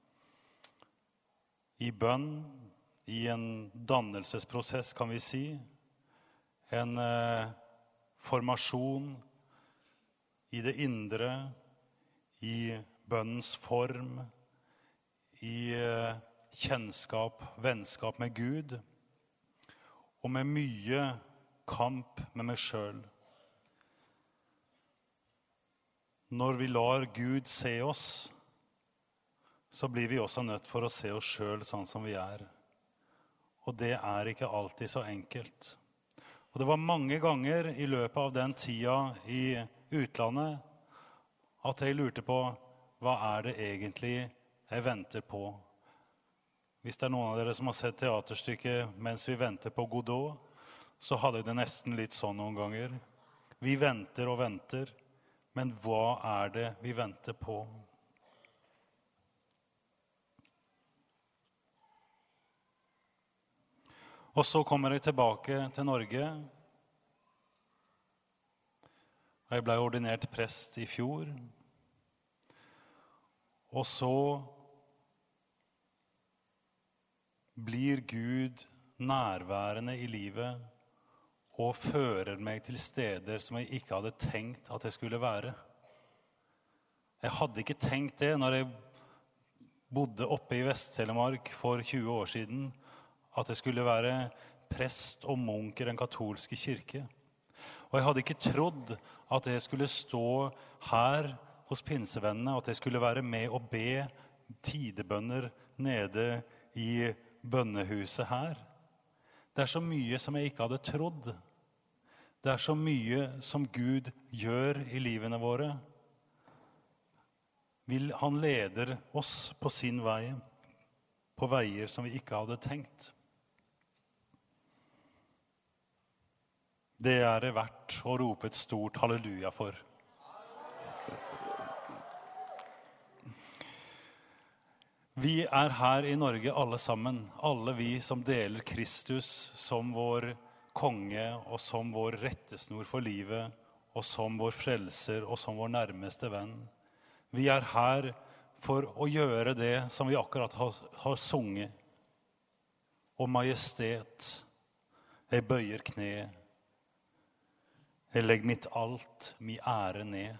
I bønn, i en dannelsesprosess kan vi si, en formasjon i det indre, i bønnens form, i kjennskap, vennskap med Gud, og med mye kamp med meg selv. Når vi lar Gud se oss, så blir vi også nødt for å se oss selv sånn som vi er. Og det er ikke alltid så enkelt. Og det var mange ganger i løpet av den tida i utlandet at jeg lurte på, hva er det egentlig jeg venter på? Hvis det er noen av dere som har sett teaterstykket mens vi venter på Godot, så hadde jeg det nesten litt sånn noen ganger. Vi venter og venter, men hva er det vi venter på? Og så kommer jeg tilbake til Norge. Jeg ble ordinert prest i fjor. Og så blir Gud nærværende i livet og fører meg til steder som jeg ikke hadde tenkt at jeg skulle være. Jeg hadde ikke tenkt det når jeg bodde oppe i Vest-Telemark for 20 år siden, at jeg skulle være prest og munk i den katolske kirke. Og jeg hadde ikke trodd at jeg skulle stå her hos pinsevennene, at jeg skulle være med og be tidebønner nede i bønnehuset her. Det er så mye som jeg ikke hadde trodd. Det er så mye som Gud gjør i livene våre. Han leder oss på sin vei, på veier som vi ikke hadde tenkt. Det er det verdt å rope et stort halleluja for. Vi er her i Norge alle sammen, alle vi som deler Kristus som vår konge og som vår rettesnor for livet, og som vår frelser og som vår nærmeste venn. Vi er her for å gjøre det som vi akkurat har sunget. Og majestet, jeg bøyer kne, jeg legger mitt alt, min ære ned.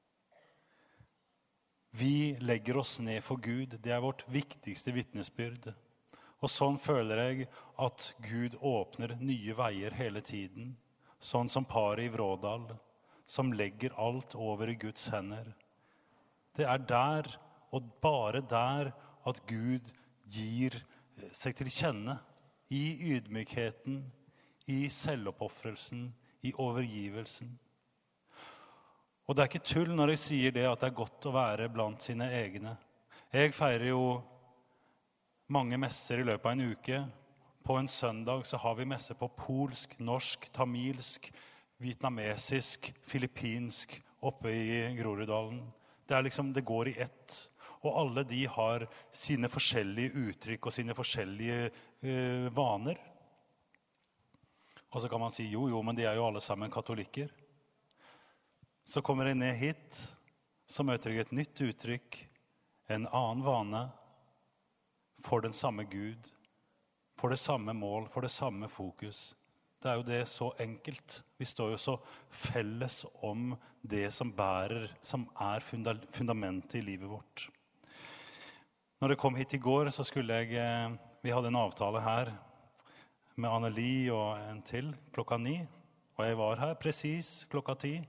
Vi legger oss ned for Gud, det er vårt viktigste vittnesbyrd. Og sånn føler jeg at Gud åpner nye veier hele tiden. Sånn som paret i Vrådal, som legger alt over i Guds hender. Det er der, og bare der, at Gud gir seg til kjenne. I ydmykheten, i selvoppofrelsen, i overgivelsen. Og det er ikke tull når jeg sier det at det er godt å være blant sine egne. Jeg feirer jo mange messer i løpet av en uke. På en søndag så har vi messer på polsk, norsk, tamilsk, vietnamesisk, filippinsk oppe i Groruddalen. Det er liksom, det går i ett. Og alle de har sine forskjellige uttrykk og sine forskjellige vaner. Og så kan man si, jo, men de er jo alle sammen katolikker. Så kommer jeg ned hit, så møter jeg et nytt uttrykk, en annen vane, for den samme Gud, for det samme mål, for det samme fokus. Det er jo det så enkelt. Vi står jo så felles om det som bærer, som er fundamentet i livet vårt. Når jeg kom hit i går, så skulle vi hadde en avtale her med Anneli og en til, 9:00. Og jeg var her precis 10:00.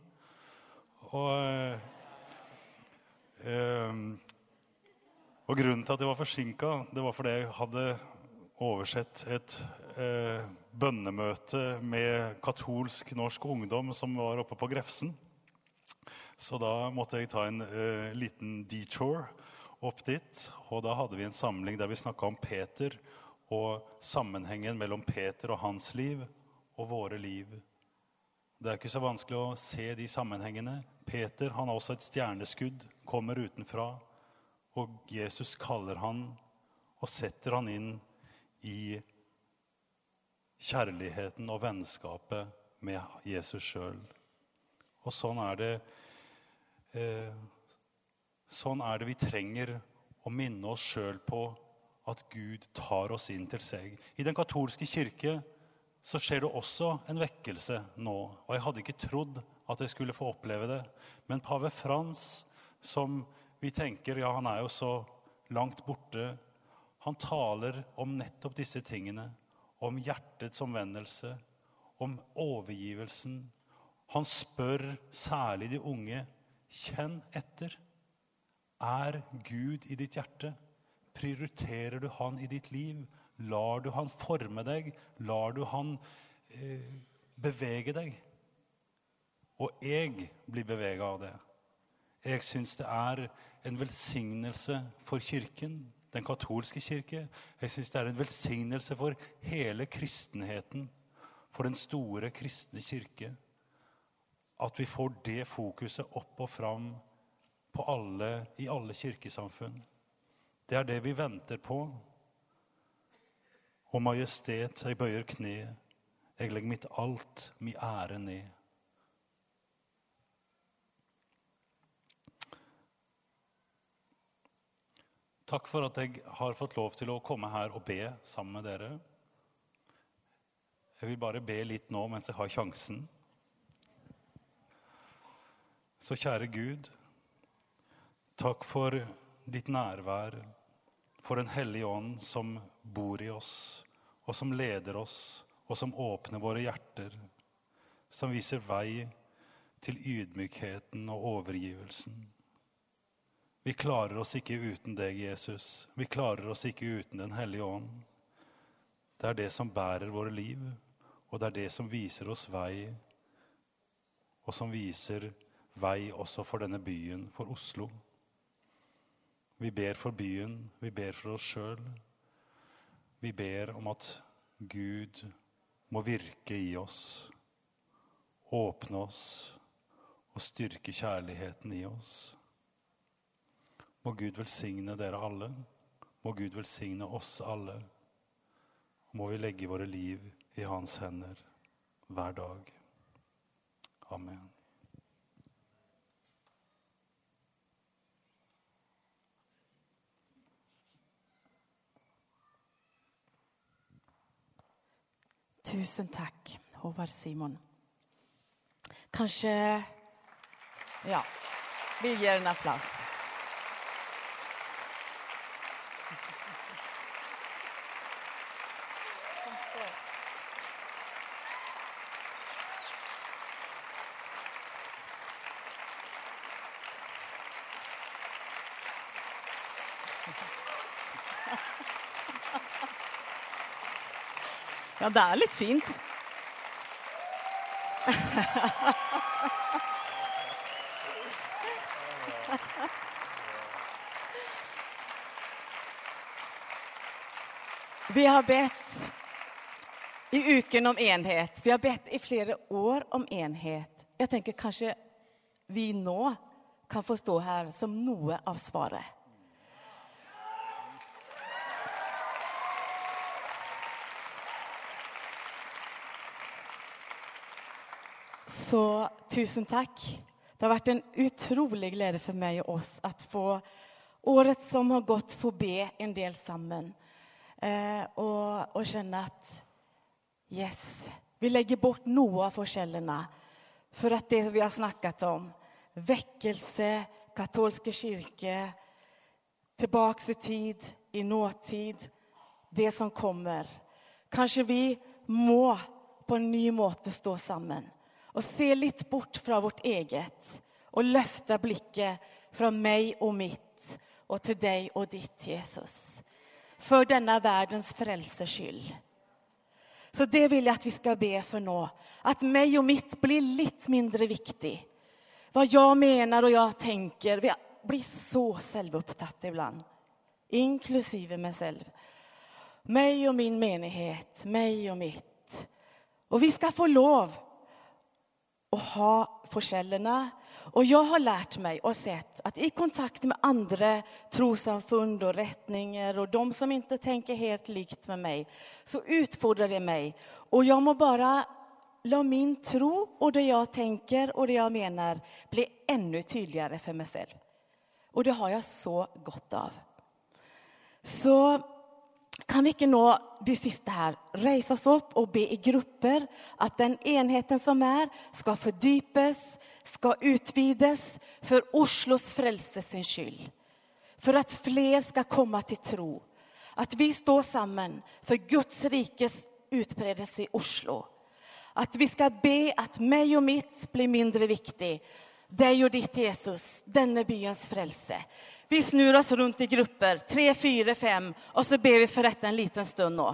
Og grunnen til at jeg var forsinket, det var fordi jeg hadde oversett et bønnemøte med katolsk norsk ungdom som var oppe på Grefsen. Så da måtte jeg ta en liten detour opp dit, og da hadde vi en samling der vi snakket om Peter og sammenhengen mellom Peter og hans liv og våre liv. Det er ikke så vanskelig å se de sammenhengene. Peter, han har også et stjerneskudd, kommer utenfra, og Jesus kaller han og setter han inn i kjærligheten og vennskapet med Jesus selv. Og sånn er det vi trenger å minne oss selv på at Gud tar oss inn til seg. I den katolske kirke så skjer det også en vekkelse nå, og jeg hadde ikke trodd at jeg skulle få oppleve det. Men pave Frans, som vi tenker, ja, han er jo så langt borte, han taler om nettopp disse tingene, om hjertets omvendelse, om overgivelsen. Han spør særlig de unge, kjenn etter. Er Gud i ditt hjerte? Prioriterer du han i ditt liv? Lar du han forme deg? Lar du han bevege deg? Og jeg blir beveget av det. Jeg synes det er en velsignelse for kirken, den katolske kirke. Jeg synes det er en velsignelse for hele kristenheten, for den store kristne kirke. At vi får det fokuset opp og fram på i alle kirkesamfunn. Det er det vi venter på. Og majestet, jeg bøyer kne, jeg legger mitt alt, min ære ned. Takk for at jeg har fått lov til å komme her og be sammen med dere. Jeg vil bare be litt nå mens jeg har sjansen. Så kjære Gud, takk for ditt nærvær, for en hellig ånd som bor i oss, og som leder oss, og som åpner våre hjerter, som viser vei til ydmykheten og overgivelsen. Vi klarer oss ikke uten deg, Jesus. Vi klarer oss ikke uten den hellige ånd. Det er det som bærer våre liv, og det er det som viser oss vei, og som viser vei også for denne byen, for Oslo. Vi ber for byen, vi ber for oss selv. Vi ber om at Gud må virke i oss, åpne oss og styrke kjærligheten i oss. Må Gud velsigne dere alle. Må Gud velsigne oss alle. Må vi legge våre liv i hans hender hver dag. Amen. Tusen takk, Håvard Simon. Kanskje, ja, vi gir en applaus. Ja, det er litt fint. Vi har bedt i uken om enhet. Vi har bedt i flere år om enhet. Jeg tenker kanskje vi nå kan få stå her som noe av svaret. Så tusen tack. Det har vært en utrolig glede for meg og oss at få året som har gått få be en del sammen. Og kjenne at yes, vi legger bort noe av forskjellene for at det vi har snakket om, vekkelse, katolske kirke, tilbake i tid, i nåtid, det som kommer. Kanskje vi må på en ny måte stå sammen. Og se litt bort fra vårt eget, og løfte blikket fra meg og mitt, og til deg og ditt, Jesus. For denne verdens frelses skyld. Så det vil jeg at vi skal be for nå. At meg og mitt blir litt mindre viktig. Hva jeg mener og jeg tenker, vi blir så selvopptatt ibland. Inklusive meg selv. Meg og min menighet, meg og mitt. Og vi skal få lov å ha forskjellene. Og jeg har lært meg og sett at i kontakt med andre trossamfunn og retninger og de som ikke tenker helt likt med meg, så utfordrer det meg. Og jeg må bare la min tro och det jag tänker och det jag menar bli ännu tydligare för mig själv. Och det har jag så gott av. Så kan vi ikke nå de siste her reise oss opp og be i grupper at den enheten som skal fordypes, skal utvides for Oslos frelse sin skyld. For at fler skal komme til tro. At vi står sammen for Guds rikes utbredelse i Oslo. At vi skal be at meg og mitt blir mindre viktig. Deg og ditt Jesus, denne byens frelse. Vi snur oss rundt i grupper, 3, 4, 5, og så ber vi for dette en liten stund nå.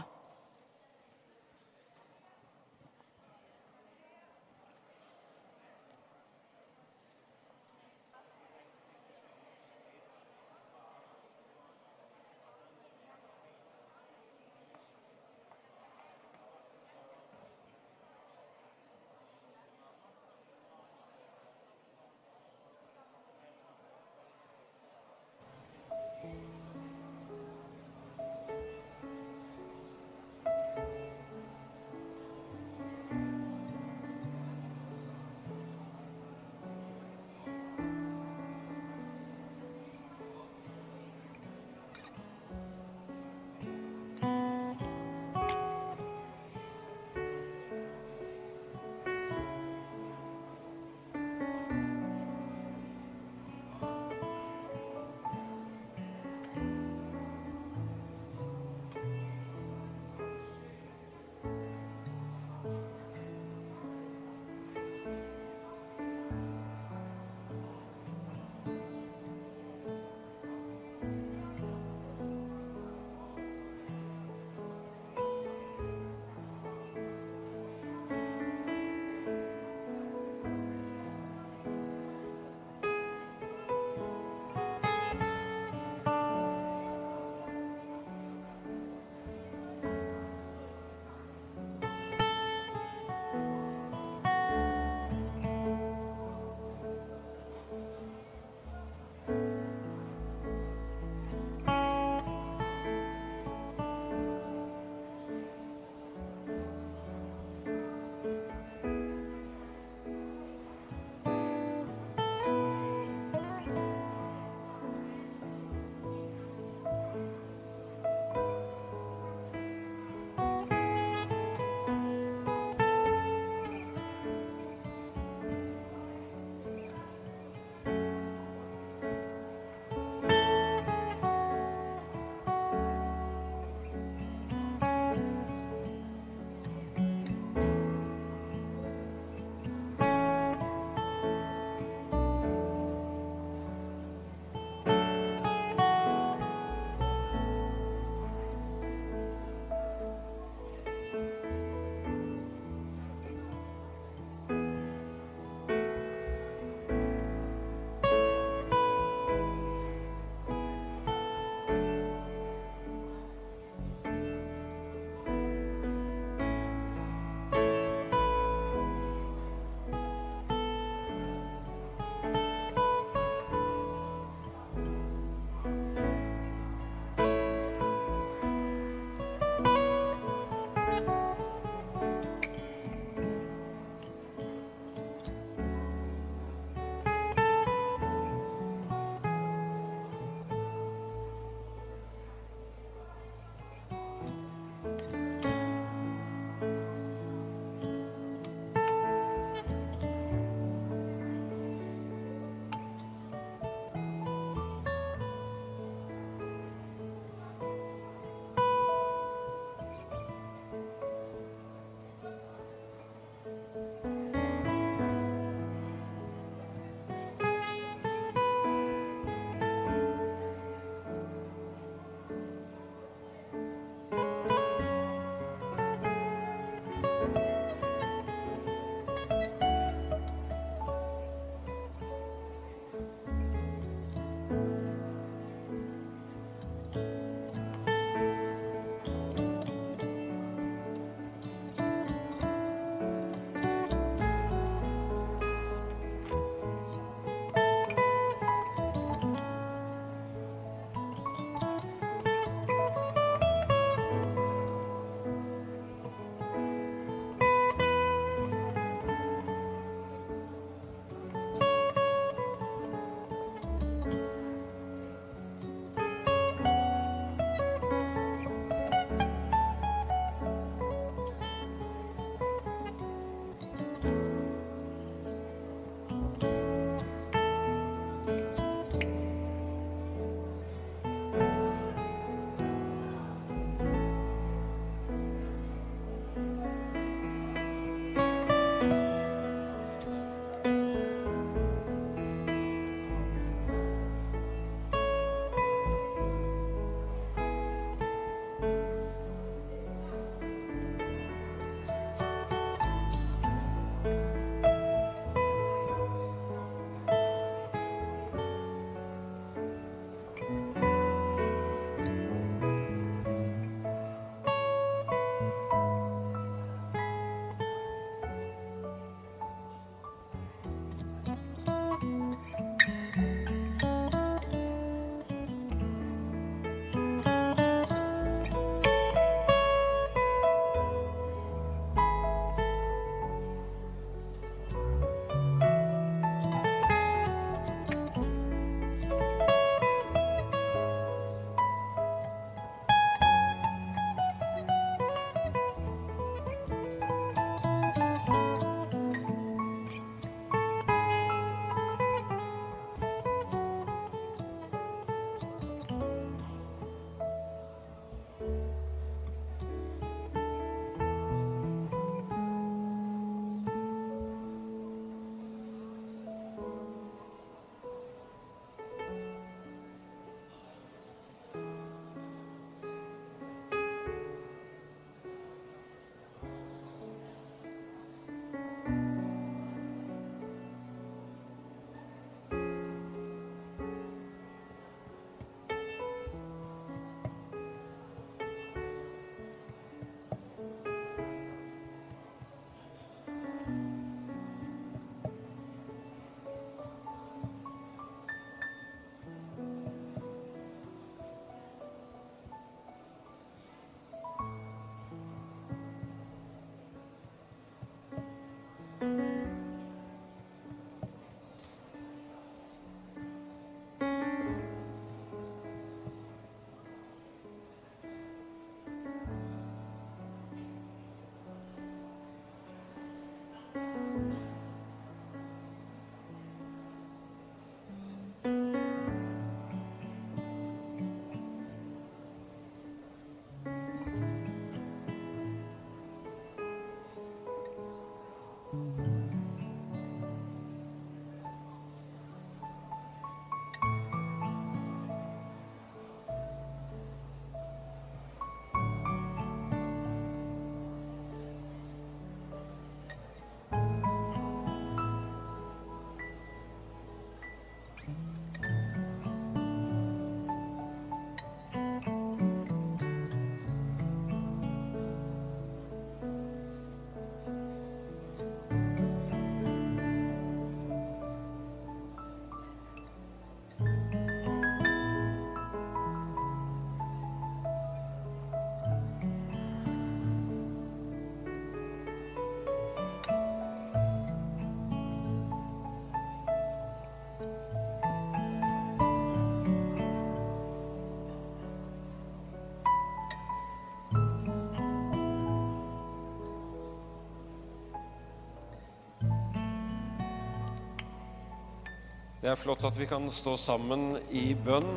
Det flott at vi kan stå sammen I bønn.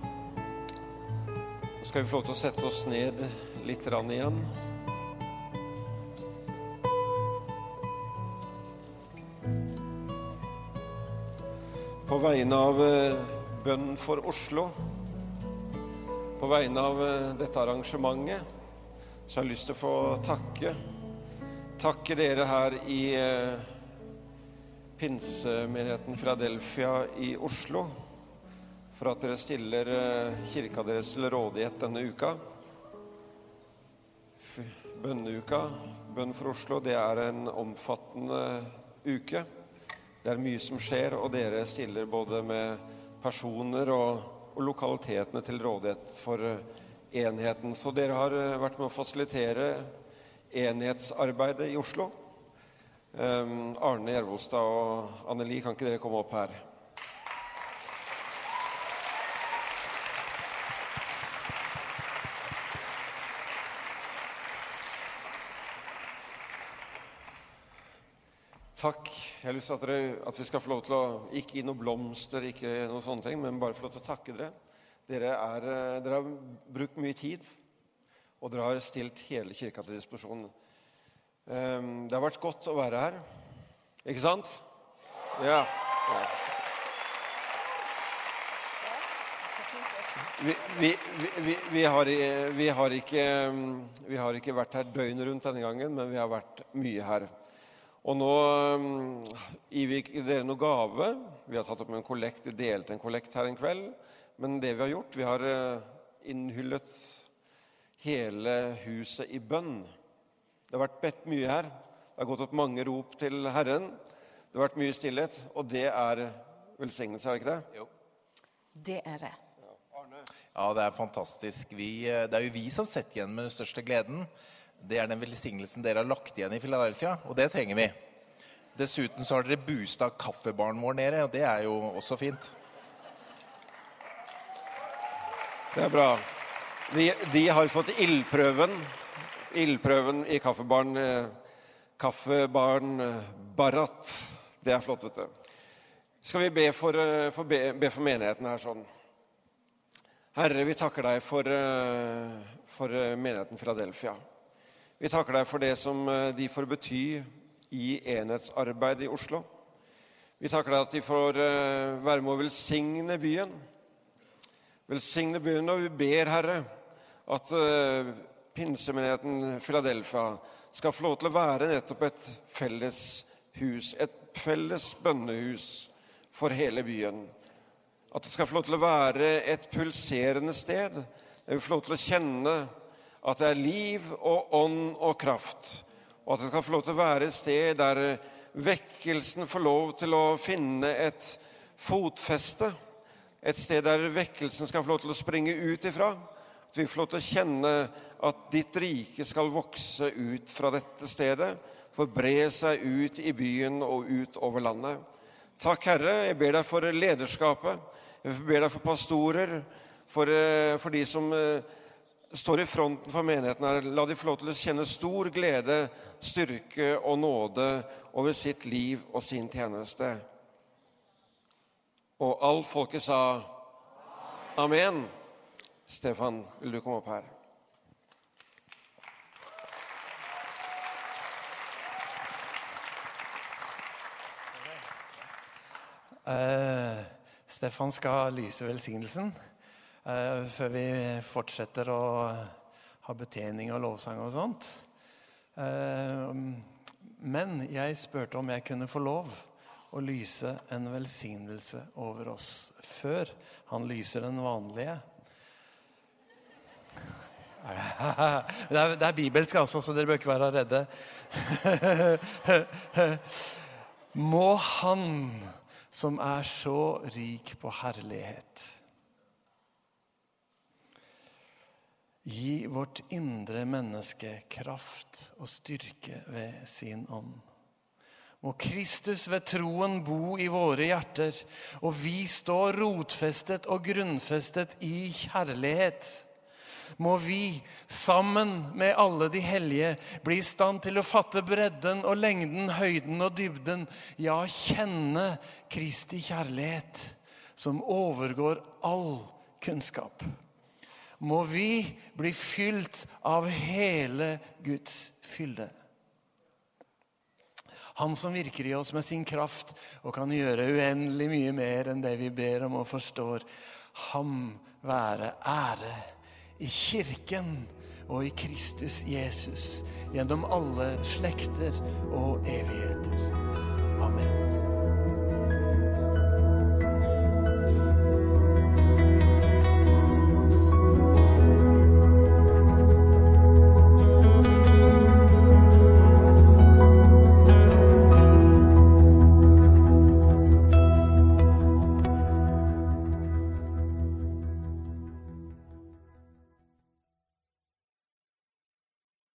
Nå skal vi få lov til å sette oss ned litt rann igjen. På vegne av bønn for Oslo, på vegne av dette arrangementet, så har jeg lyst til å få takke dere her I Pinsemenigheten Philadelphia I Oslo for at dere stiller kirka deres til rådighet denne uka. Bønneuka, bønn for Oslo, det en omfattende uke. Det mye som skjer, og dere stiller både med personer og lokalitetene til rådighet for enheten. Så dere har vært med å fasilitere enhetsarbeidet I Oslo. Arne Gjervolstad og Anneli, kan ikke dere komme opp her? Takk. Jeg har lyst til at vi skal få lov til å, ikke gi noe blomster, ikke noe sånne ting, men bare få lov til å takke dere. Dere har brukt mye tid, og dere har stilt hele kirka til disposisjon. Det har vært godt å være her. Ikke sant? Ja. Vi har ikke vært her døgnet rundt denne gangen, men vi har vært mye her. Og nå gir vi dere noe gave. Vi har tatt opp en kollekt, vi delte en kollekt her en kveld. Men det vi har gjort, vi har innhyllet hele huset I bønn. Det har vært bedt mye her. Det har gått opp mange rop til Herren. Det har vært mye stillhet, og det velsignelse, ikke det? Jo. Det det. Ja, det fantastisk. Det jo vi som setter igjen med den største gleden. Det den velsignelsen dere har lagt igjen I Philadelphia, og det trenger vi. Dessuten så har dere boostet kaffebaren vår nede, og det jo også fint. Det bra. De har fått ildprøven I kaffebaren, kaffebaren Barat. Det flott, vet du. Skal vi be for menigheten her sånn? Herre, vi takker deg for menigheten Philadelphia. Vi takker deg for det som de får bety I enhetsarbeid I Oslo. Vi takker deg at de får være med å velsigne byen. Velsigne byen, og vi ber, Herre, at Pinsemenigheten Philadelphia skal få lov til å være nettopp et felles hus, et felles bønnehus for hele byen. At det skal få lov til å være et pulserende sted, der vi får lov til å kjenne at det liv og ånd og kraft, og at det skal få lov til å være et sted der vekkelsen får lov til å finne et fotfeste, et sted der vekkelsen skal få lov til å springe ut ifra, at vi får lov til å kjenne at ditt rike skal vokse ut fra dette stedet, forbre seg ut I byen og ut over landet. Takk, Herre, jeg ber deg for lederskapet, jeg ber deg for pastorer, for de som står I fronten for menigheten her. La de få lov til å kjenne stor glede, styrke og nåde over sitt liv og sin tjeneste. Og alt folket sa Amen. Stefan, vil du komme opp her? Stefan skal lyse velsignelsen før vi fortsetter å ha betjening og lovsang og sånt. Men jeg spurte om jeg kunne få lov å lyse en velsignelse over oss før han lyser den vanlige. Det bibelsk altså, så dere bør ikke være redde. Må han som så rik på herlighet gi vårt indre menneske kraft og styrke ved sin ånd. Må Kristus ved troen bo I våre hjerter, og vi stå rotfestet og grunnfestet I kjærlighet. må vi, sammen med alle de hellige, bli I stand til å fatte bredden og lengden, høyden og dybden, ja, kjenne Kristi kjærlighet, som overgår all kunnskap. Må vi bli fylt av hele Guds fylde. Han som virker I oss med sin kraft og kan gjøre uendelig mye mer enn det vi ber om og forstår. Ham være ære I kirken og I Kristus Jesus gjennom alle slekter og evigheter.